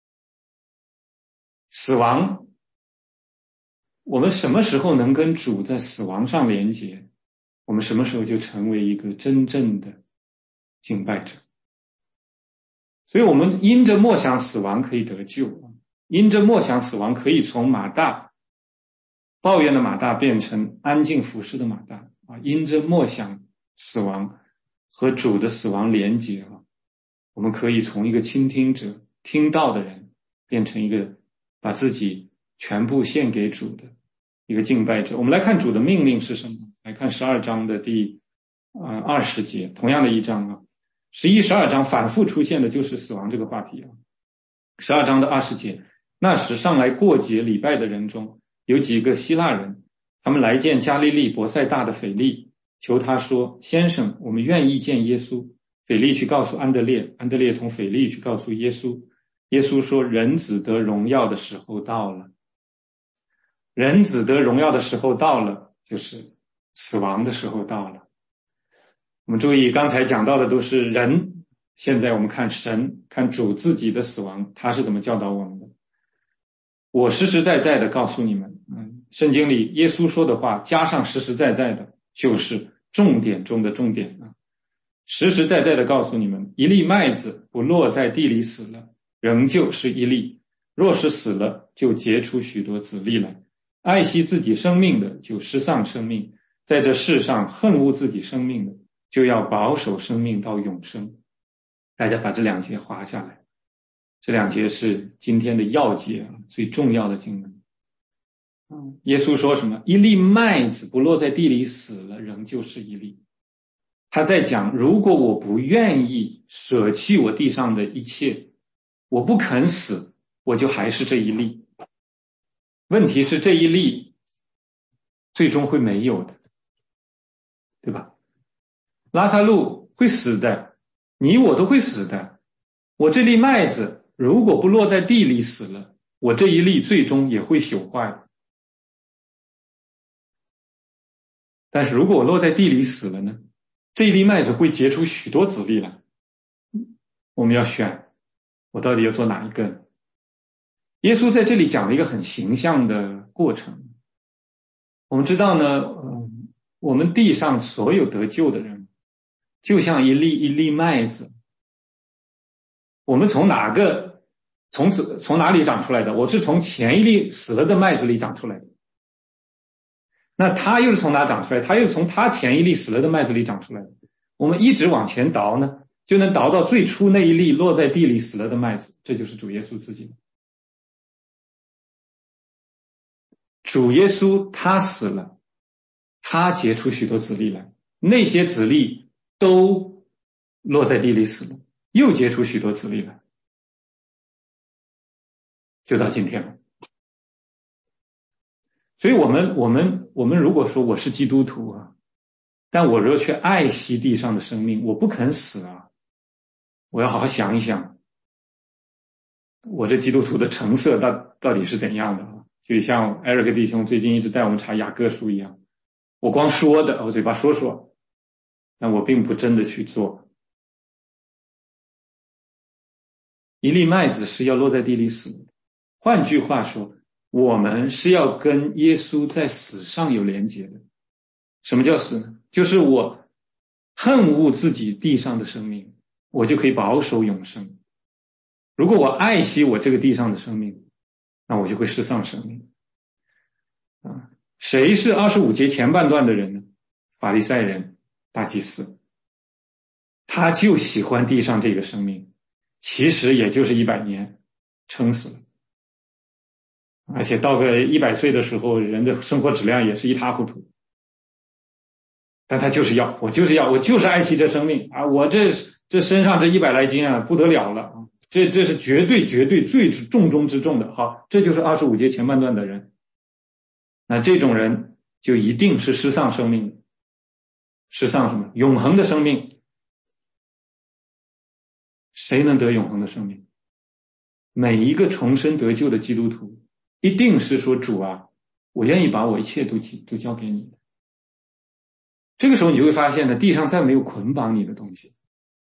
死亡，我们什么时候能跟主在死亡上连结，我们什么时候就成为一个真正的敬拜者。所以我们因着默想死亡可以得救，因着默想死亡可以从马大抱怨的马大变成安静服侍的马大啊！因着默想死亡和主的死亡连结啊，我们可以从一个倾听者听到的人变成一个把自己全部献给主的一个敬拜者。我们来看主的命令是什么？来看十二章的第呃二十节，同样的一章啊，十一、十二章反复出现的就是死亡这个话题啊。十二章的二十节，那时上来过节礼拜的人中有几个希腊人，他们来见加利利伯赛大的腓利，求他说：先生，我们愿意见耶稣。腓利去告诉安德烈，安德烈同腓利去告诉耶稣。耶稣说：人子得荣耀的时候到了。人子得荣耀的时候到了，就是死亡的时候到了。我们注意刚才讲到的都是人，现在我们看神，看主自己的死亡，他是怎么教导我们的。我实实在在的告诉你们，嗯，圣经里耶稣说的话加上实实在在的，就是重点中的重点啊！实实在在的告诉你们，一粒麦子不落在地里死了，仍旧是一粒；若是死了，就结出许多子粒来。爱惜自己生命的，就失丧生命；在这世上恨恶自己生命的，就要保守生命到永生。大家把这两节划下来，这两节是今天的要节，最重要的经文。耶稣说什么？一粒麦子不落在地里死了，仍旧是一粒。他在讲，如果我不愿意舍弃我地上的一切，我不肯死，我就还是这一粒。 问题是这一粒最终会没有的，对吧？拉撒路会死的，你我都会死的。我这粒麦子如果不落在地里死了，我这一粒最终也会朽坏的。但是如果我落在地里死了呢，这一粒麦子会结出许多子粒来。我们要选，我到底要做哪一个呢？耶稣在这里讲了一个很形象的过程。我们知道呢，嗯，我们地上所有得救的人，就像一粒一粒麦子。我们从哪个从此从哪里长出来的？我是从前一粒死了的麦子里长出来的。那他又是从哪长出来？他又是从他前一粒死了的麦子里长出来的。我们一直往前倒呢，就能倒到最初那一粒落在地里死了的麦子，这就是主耶稣自己。主耶稣他死了，他结出许多子粒来，那些子粒都落在地里死了，又结出许多子粒来，就到今天了。所以我们我们我们如果说我是基督徒啊，但我若去爱惜地上的生命，我不肯死啊，我要好好想一想，我这基督徒的成色到到底是怎样的啊？就像艾瑞克弟兄最近一直带我们查雅各书一样，我光说的，我嘴巴说说，但我并不真的去做。一粒麦子是要落在地里死的，换句话说，我们是要跟耶稣在死上有连结的。什么叫死呢？就是我恨恶自己地上的生命，我就可以保守永生。如果我爱惜我这个地上的生命，那我就会失丧生命。啊，谁是二十五节前半段的人呢？法利赛人、大祭司，他就喜欢地上这个生命，其实也就是一百年，撑死了。而且到个一百岁的时候，人的生活质量也是一塌糊涂。但他就是要，我就是要，我就是爱惜这生命啊！我这这身上这一百来斤啊，不得了了啊！这这是绝对绝对最重中之重的。好，这就是二十五节前半段的人。那这种人就一定是失丧生命，失丧什么？永恒的生命。谁能得永恒的生命？每一个重生得救的基督徒，一定是说主啊，我愿意把我一切都都交给你的。这个时候你就会发现呢，地上再没有捆绑你的东西，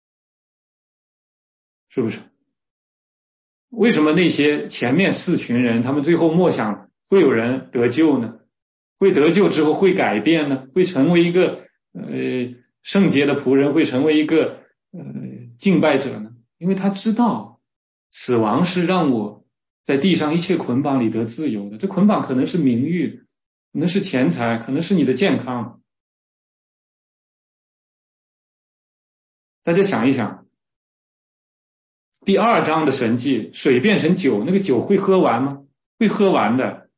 是不是？为什么那些前面四群人，他们最后默想会有人得救呢？会得救之后会改变呢？会成为一个呃圣洁的仆人，会成为一个呃敬拜者呢？因为他知道死亡是让我在地上一切捆绑里得自由的。这捆绑可能是名誉，可能是钱财，可能是你的健康。大家想一想，第二章的神迹，水变成酒，那个酒会喝完吗？会喝完的。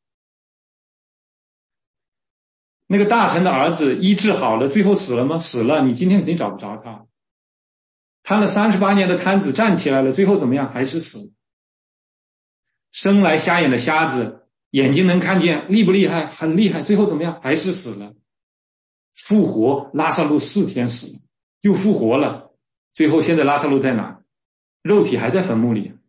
那个大臣的儿子医治好了，最后死了吗？死了，你今天肯定找不着他。瘫了三十八年的瘫子站起来了，最后怎么样？还是死。生来瞎眼的瞎子，眼睛能看见，厉不厉害？很厉害，最后怎么样？还是死了。复活，拉撒路四天死了，又复活了，最后现在拉撒路在哪？肉体还在坟墓里。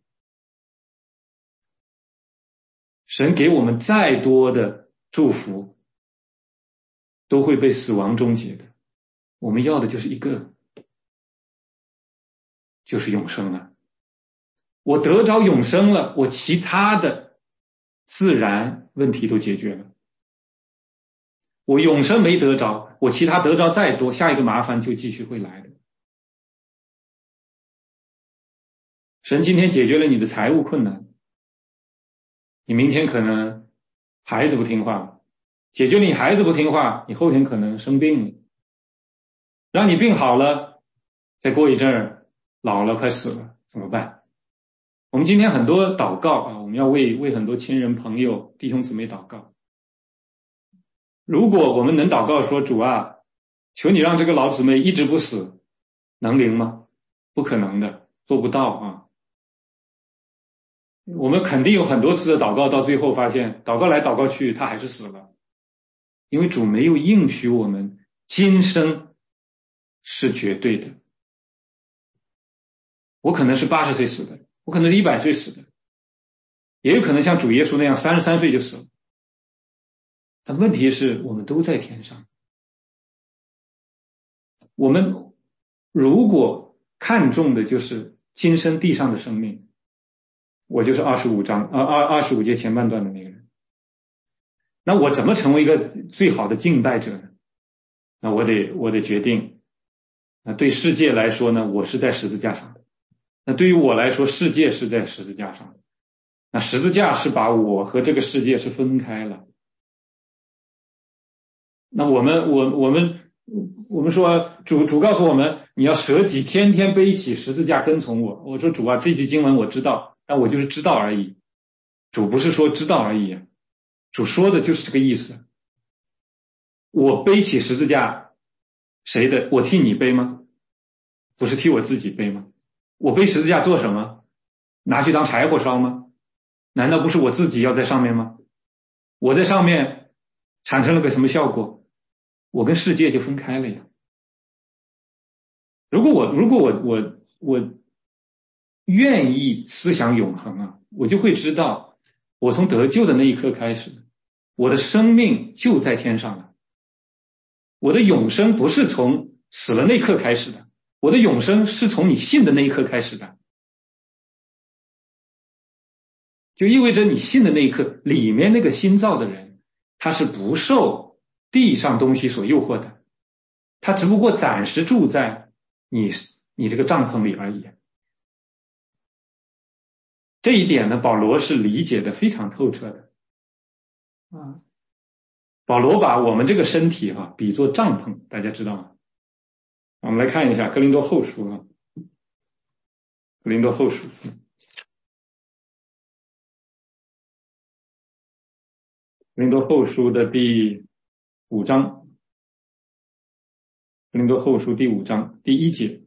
神给我们再多的祝福，都会被死亡终结的。我们要的就是一个，就是永生了。我得着永生了，我其他的自然问题都解决了。我永生没得着，我其他得着再多，下一个麻烦就继续会来的。神今天解决了你的财务困难，你明天可能孩子不听话，解决你孩子不听话，你后天可能生病了，让你病好了，再过一阵儿老了快死了，怎么办？我们今天很多祷告啊，我们要为为很多亲人朋友弟兄姊妹祷告。如果我们能祷告说，主啊，求你让这个老姊妹一直不死，能灵吗？不可能的，做不到啊。 我们肯定有很多次的祷告，到最后发现祷告来祷告去，他还是死了，因为主没有应许我们今生是绝对的。我可能是八十岁死的，我可能是一百岁死的，也有可能像主耶稣那样三十三岁就死了。但问题是我们都在天上。我们如果看重的就是今生地上的生命，我就是二十五章啊二二十五节前半段的那个人。那我怎么成为一个最好的敬拜者呢？那我得我得决定，那对世界来说呢，我是在十字架上的。那对于我来说，世界是在十字架上的。那十字架是把我和这个世界是分开了。那我们我我们我们说主主告诉我们，你要舍己，天天背起十字架跟从我。我说主啊，这句经文我知道，但我就是知道而已。主不是说知道而已，主说的就是这个意思。我背起十字架，谁的？我替你背吗？不是替我自己背吗？我背十字架做什么？拿去当柴火烧吗？难道不是我自己要在上面吗？我在上面产生了个什么效果？我跟世界就分开了呀。如果我如果我我我愿意思想永恒啊，我就会知道，我从得救的那一刻开始，我的生命就在天上了。我的永生不是从死了那一刻开始的，我的永生是从你信的那一刻开始的。就意味着你信的那一刻，里面那个新造的人，他是不受地上东西所诱惑的，他只不过暂时住在你你这个帐篷里而已。这一点呢，保罗是理解的非常透彻的啊。保罗把我们这个身体哈、啊、比作帐篷，大家知道吗？我们来看一下哥林多后书啊，哥林多后书。哥林多后书的第五章，哥林多后书第五章第一节，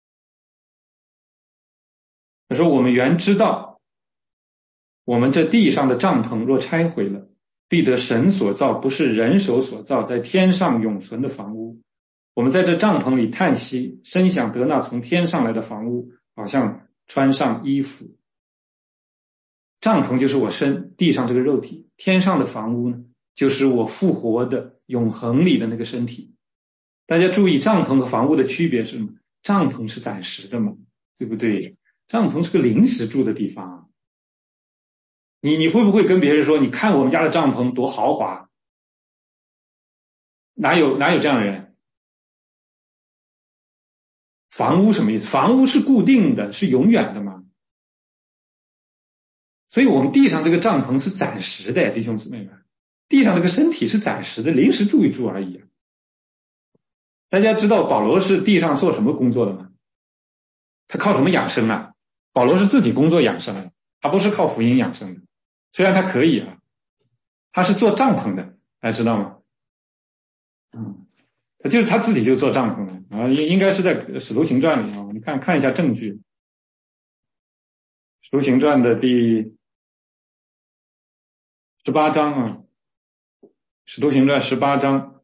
他说：“我们原知道，我们这地上的帐篷若拆毁了，必得神所造，不是人手所造，在天上永存的房屋。我们在这帐篷里叹息，深想得那从天上来的房屋，好像穿上衣服。”帐篷就是我身地上这个肉体，天上的房屋呢，就是我复活的永恒里的那个身体。大家注意，帐篷和房屋的区别是什么？帐篷是暂时的嘛，对不对？帐篷是个临时住的地方。你你会不会跟别人说，你看我们家的帐篷多豪华？哪有哪有这样的人？房屋什么意思？房屋是固定的，是永远的嘛。所以我们地上这个帐篷是暂时的，弟兄姊妹们，地上这个身体是暂时的，临时住一住而已。大家知道保罗是地上做什么工作的吗？他靠什么养生啊？保罗是自己工作养生的，他不是靠福音养生的。虽然他可以啊，他是做帐篷的，大家知道吗？嗯，他就是他自己就做帐篷的啊，应应该是在《使徒行传》里啊，我们看看一下证据，《使徒行传》的第十八章啊，《使徒行传》十八章，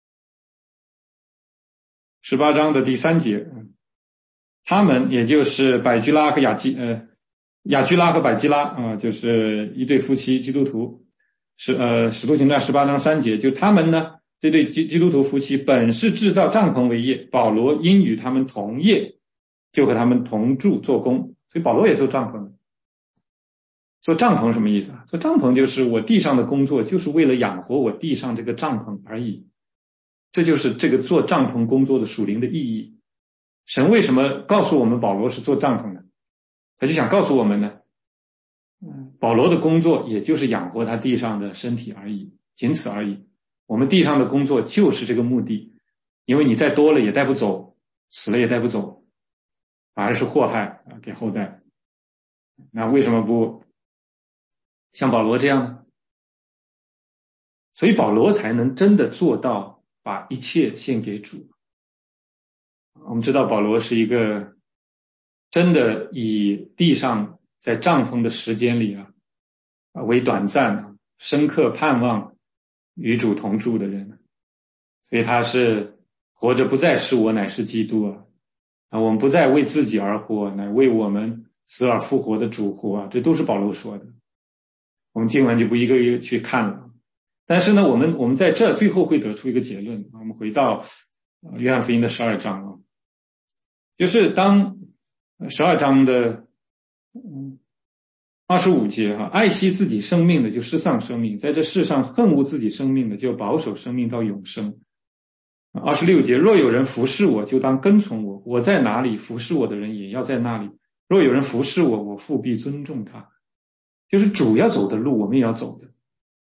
十八章的第三节，他们也就是百居拉和雅基呃雅居拉和百基拉啊、呃，就是一对夫妻基督徒，是呃《使徒行传》十八章三节，就他们呢这对基基督徒夫妻本是制造帐篷为业，保罗因与他们同业，就和他们同住做工，所以保罗也做帐篷。做帐篷什么意思啊？做帐篷就是我地上的工作，就是为了养活我地上这个帐篷而已。这就是这个做帐篷工作的属灵的意义。神为什么告诉我们保罗是做帐篷的？他就想告诉我们呢，保罗的工作也就是养活他地上的身体而已，仅此而已。我们地上的工作就是这个目的，因为你再多了也带不走，死了也带不走，反而是祸害给后代。那为什么不像保罗这样呢？所以保罗才能真的做到把一切献给主。我们知道保罗是一个真的以地上在帐篷的时间里啊，啊为短暂啊，深刻盼望与主同住的人，所以他是活着不再是我，乃是基督啊！啊，我们不再为自己而活，乃为我们死而复活的主活啊！这都是保罗说的。我们经文就不一个一个去看了，但是呢，我们我们在这最后会得出一个结论。我们回到约翰福音的十二章啊，就是当十二章的嗯二十五节哈、啊，爱惜自己生命的就失丧生命，在这世上恨恶自己生命的就保守生命到永生。二十六节，若有人服侍我，就当跟从我，我在哪里，服侍我的人也要在那里。若有人服侍我，我父必尊重他。就是主要走的路，我们也要走的。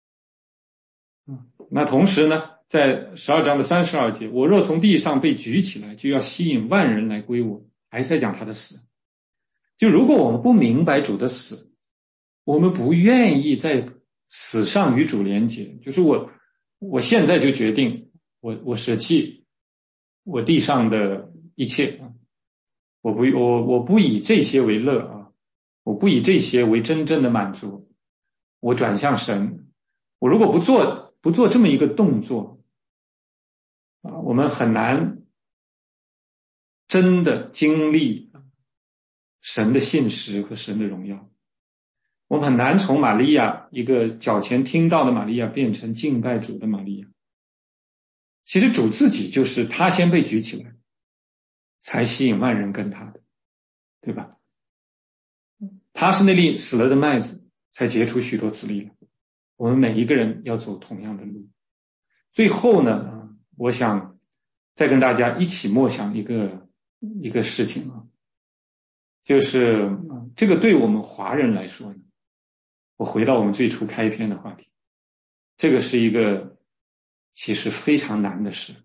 那同时呢，在十二章的三十二节，我若从地上被举起来，就要吸引万人来归我。还是在讲他的死。就如果我们不明白主的死，我们不愿意在死上与主连结，就是我我现在就决定我我舍弃我地上的一切啊，我不我我不以这些为乐啊，我不以这些为真正的满足，我转向神。我如果不做不做这么一个动作啊，我们很难真的经历神的信实和神的荣耀。我们很难从玛利亚一个脚前听到的玛利亚变成敬拜主的玛利亚。其实主自己就是他先被举起来，才吸引万人跟他的，对吧？他是那粒死了的麦子，才结出许多子粒来。我们每一个人要走同样的路。最后呢，我想再跟大家一起默想一个一个事情啊，就是这个对我们华人来说呢，我回到我们最初开篇的话题，这个是一个其实非常难的事。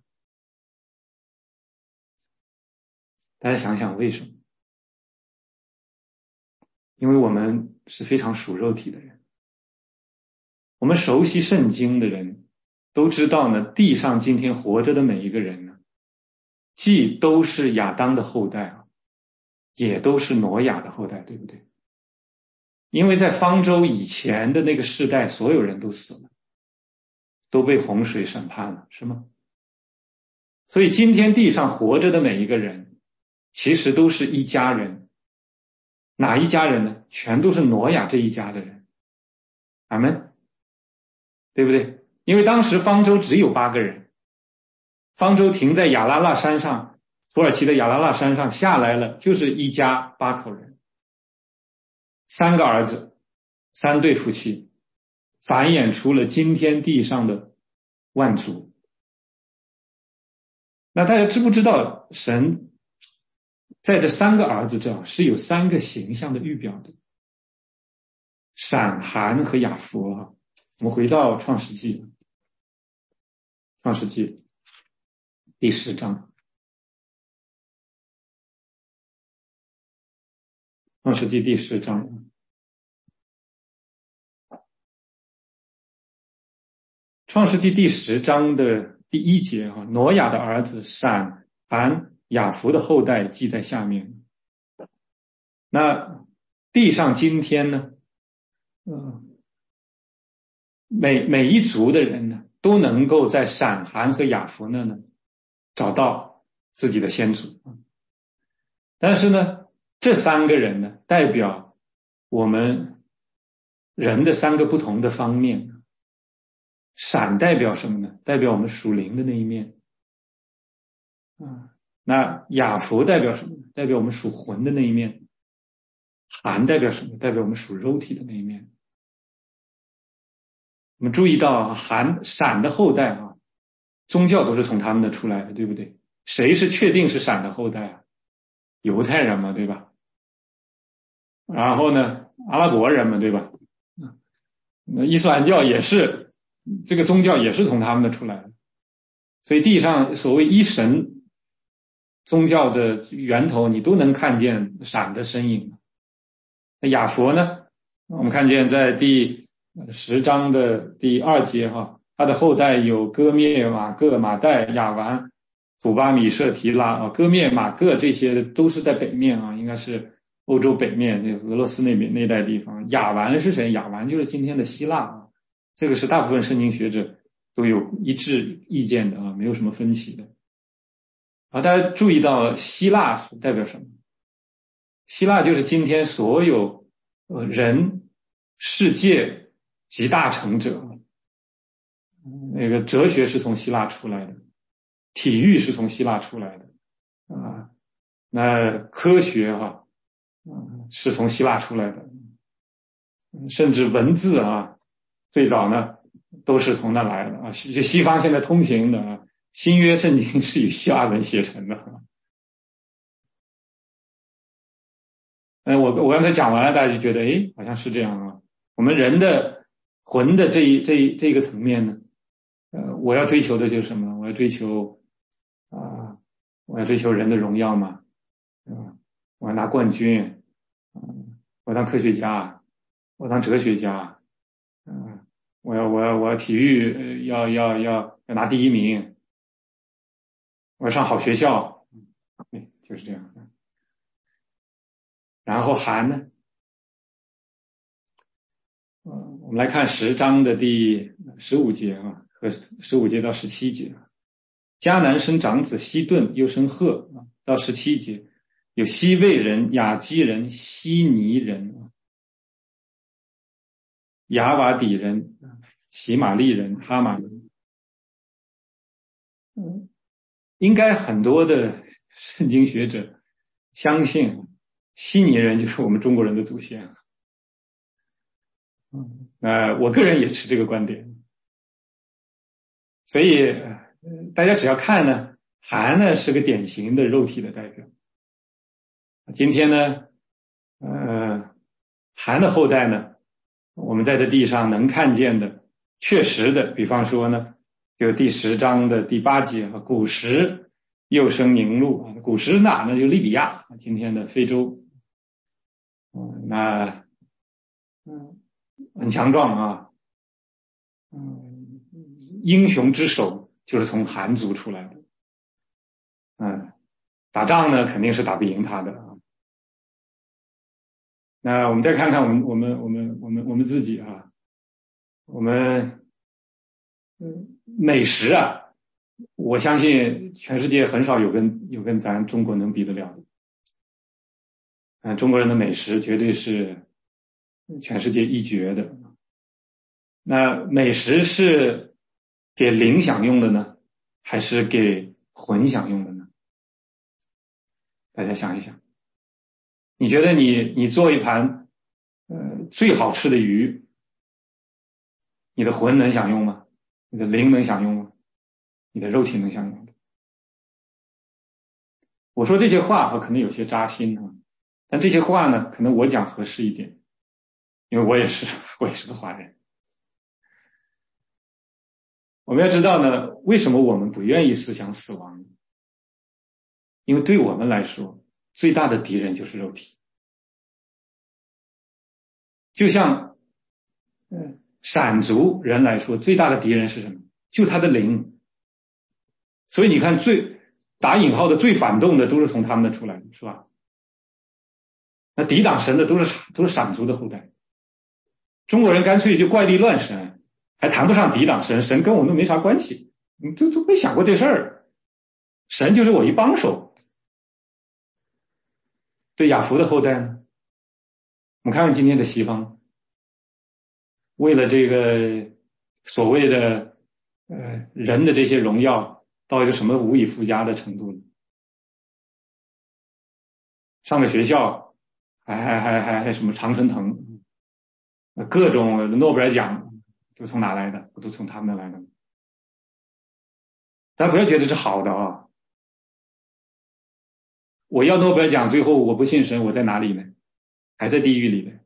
大家想想为什么？因为我们是非常属肉体的人，我们熟悉圣经的人都知道呢，地上今天活着的每一个人呢，既都是亚当的后代啊，也都是挪亚的后代，对不对？因为在方舟以前的那个世代，所有人都死了，都被洪水审判了，是吗？所以今天地上活着的每一个人，其实都是一家人。哪一家人呢？全都是挪亚这一家的人。阿们，对不对？因为当时方舟只有八个人，方舟停在亚拉腊山上，土耳其的亚拉腊山上下来了，就是一家八口人，三个儿子，三对夫妻，繁衍出了今天地上的万族。那大家知不知道神在这三个儿子这是有三个形象的预表的？闪、含和雅弗啊。我们回到创世纪，创世纪第十章，创世纪第十章，创世纪第十章的第一节啊，挪亚的儿子闪、含、雅弗的后代记在下面。那地上今天呢，呃，每每一族的人呢，都能够在闪、含和雅弗那呢找到自己的先祖。但是呢，这三个人呢，代表我们人的三个不同的方面。闪代表什么呢？代表我们属灵的那一面。啊，那雅弗代表什么？代表我们属魂的那一面。含代表什么？代表我们属肉体的那一面。我们注意到啊，含闪的后代啊，宗教都是从他们的出来的，对不对？谁是确定是闪的后代啊？犹太人嘛，对吧？然后呢，阿拉伯人嘛，对吧？那伊斯兰教也是，这个宗教也是从他们的出来的。所以地上所谓一神宗教的源头，你都能看见闪的身影。那雅弗呢，我们看见在第十章的第二节哈，他的后代有哥灭、马各、马代、亚完、土巴米舍提拉啊，哥灭、马各这些都是在北面啊，应该是欧洲北面那个俄罗斯那边那带地方。亚完是谁？亚完就是今天的希腊啊，这个是大部分圣经学者都有一致意见的啊，没有什么分歧的。啊，大家注意到希腊是代表什么？希腊就是今天所有呃人世界集大成者。那个哲学是从希腊出来的，体育是从希腊出来的啊，那科学哈啊是从希腊出来的，甚至文字啊最早呢都是从那来的啊。西西方现在通行的啊，新约圣经是以希腊文写成的。哎，我我刚才讲完了，大家就觉得哎，好像是这样啊。我们人的魂的这一这一这个层面呢，呃，我要追求的就是什么？我要追求啊、呃，我要追求人的荣耀嘛，对吧？我要拿冠军，嗯，我当科学家，我当哲学家，嗯，我要我要我要体育，呃要要要要拿第一名，我要上好学校，嗯，就是这样。然后韩呢？嗯，我们来看十章的第十五节啊，和十五节到十七节。迦南生长子希顿，又生赫啊，到十七节有西魏人、雅基人、希尼人、雅瓦底人、喜玛利人、哈马人。嗯，应该很多的圣经学者相信希尼人就是我们中国人的祖先。嗯，呃，我个人也持这个观点，所以大家只要看呢，韩呢是个典型的肉体的代表。今天呢，呃，韩的后代呢，我们在这地上能看见的，确实的，比方说呢，就第十章的第八节啊，古时又生宁禄啊，古时哪呢？就利比亚，今天的非洲。嗯，那嗯很强壮啊，嗯，英雄之首就是从韩族出来的。嗯，打仗呢肯定是打不赢他的啊。那我们再看看我们我们我们我们我们自己啊，我们嗯美食啊，我相信全世界很少有跟有跟咱中国能比得了的。嗯，中国人的美食绝对是全世界一绝的。那美食是给灵享用的呢，还是给魂享用的呢？大家想一想，你觉得你你做一盘呃最好吃的鱼，你的魂能享用吗？你的灵能享用吗？你的肉体能享用的？我说这些话可能有些扎心啊，但这些话呢，可能我讲合适一点，因为我也是我也是个华人。我们要知道呢，为什么我们不愿意思想死亡？因为对我们来说，最大的敌人就是肉体。就像嗯，闪族人来说，最大的敌人是什么？就他的灵。所以你看，最打引号的最反动的都是从他们那出来的，是吧？那抵挡神的都是都是闪族的后代。中国人干脆就怪力乱神，还谈不上抵挡神，神跟我们没啥关系，你就都没想过这事儿。神就是我一帮手。对雅弗的后代呢？我们看看今天的西方，为了这个所谓的呃人的这些荣耀，到一个什么无以复加的程度呢？上个学校，还还还还还什么常春藤，各种诺贝尔奖都从哪来的？不都从他们那来的吗？大家不要觉得是好的啊！我要诺贝尔奖，最后我不信神，我在哪里呢？还在地狱里呢。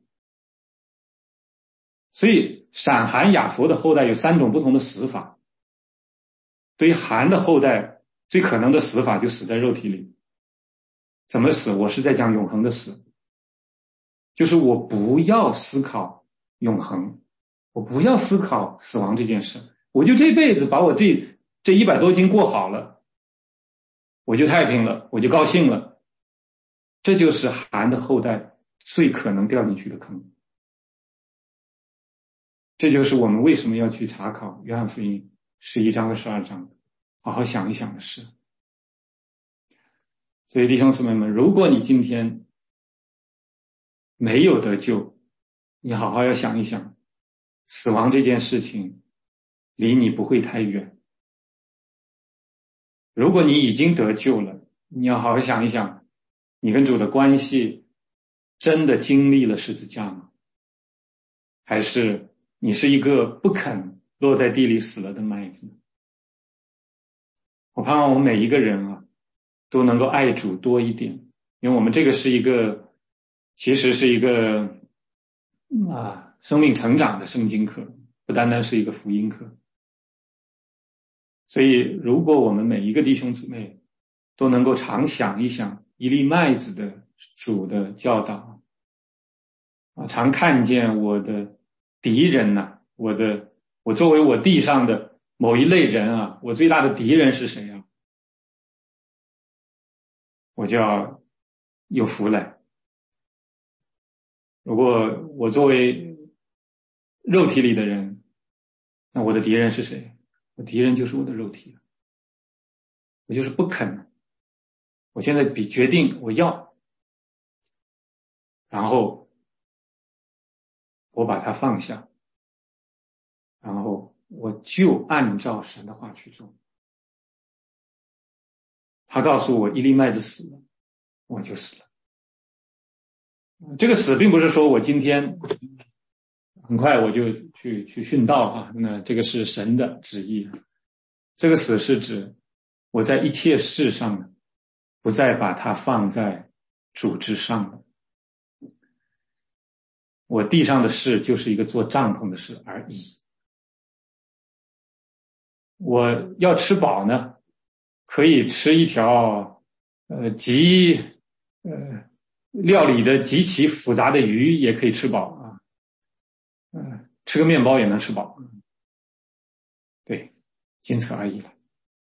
所以闪韩雅佛的后代有三种不同的死法。对于韩的后代，最可能的死法就死在肉体里。怎么死？我是在讲永恒的死，就是我不要思考永恒，我不要思考死亡这件事，我就这辈子把我这这一百多斤过好了，我就太平了，我就高兴了。 这就是韩的后代最可能掉进去的坑。这就是我们为什么要去查考约翰福音十一章和十二章，好好想一想的事。所以弟兄姊妹们，如果你今天没有得救，你好好要想一想，死亡这件事情离你不会太远。如果你已经得救了，你要好好想一想，你跟主的关系真的经历了十字架吗？还是你是一个不肯落在地里死了的麦子？我盼望我们每一个人啊，都能够爱主多一点，因为我们这个是一个，其实是一个啊生命成长的圣经课，不单单是一个福音课。所以如果我们每一个弟兄姊妹都能够常想一想一粒麦子的主的教导啊，常看见我的敌人呐、啊，我的我作为我地上的某一类人啊，我最大的敌人是谁啊？我就要有福了。如果我作为肉体里的人，那我的敌人是谁？我敌人就是我的肉体，我就是不肯。我现在比决定我要，然后我把它放下，然后我就按照神的话去做。他告诉我一粒麦子死了，我就死了。这个死并不是说我今天很快我就去去殉道啊，那这个是神的旨意。这个死是指我在一切事上不再把它放在主之上了。我地上的事就是一个做帐篷的事而已。我要吃饱呢，可以吃一条呃极呃料理的极其复杂的鱼，也可以吃饱啊。呃，吃个面包也能吃饱。对，仅此而已了。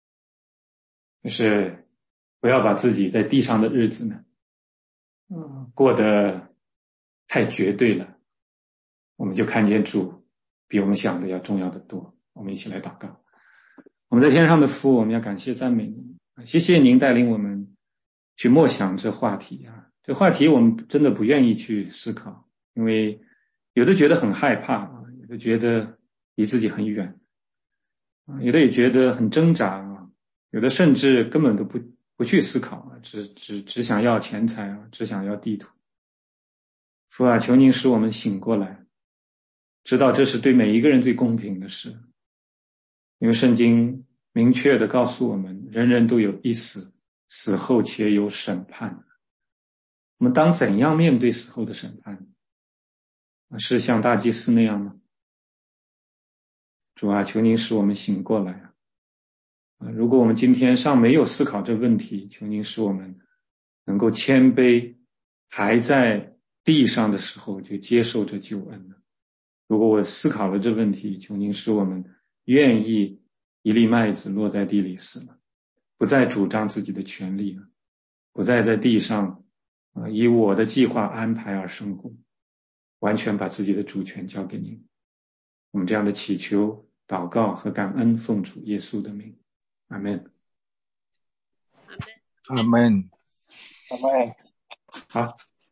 就是不要把自己在地上的日子呢，嗯，过得太绝对了。我们就看见主比我们想的要重要的多。我们一起来祷告。我们在天上的父，我们要感谢赞美您，谢谢您带领我们去默想这话题啊。这话题我们真的不愿意去思考，因为有的觉得很害怕啊，有的觉得离自己很远啊，有的也觉得很挣扎啊，有的甚至根本都不不去思考啊，只只只想要钱财啊，只想要地图。父啊，求您使我们醒过来，知道这是对每一个人最公平的事。因为圣经明确的告诉我们，人人都有一死，死后且有审判。我们当怎样面对死后的审判？是像大祭司那样吗？主啊，求您使我们醒过来啊！如果我们今天尚没有思考这问题，求您使我们能够谦卑，还在地上的时候就接受这救恩了。如果我思考了这问题，求您使我们愿意一粒麦子落在地里死了，不再主张自己的权利了，不再在地上啊以我的计划安排而生活，完全把自己的主权交给您。我们这样的祈求、祷告和感恩，奉主耶稣的名，阿们。 阿们。 阿们。好。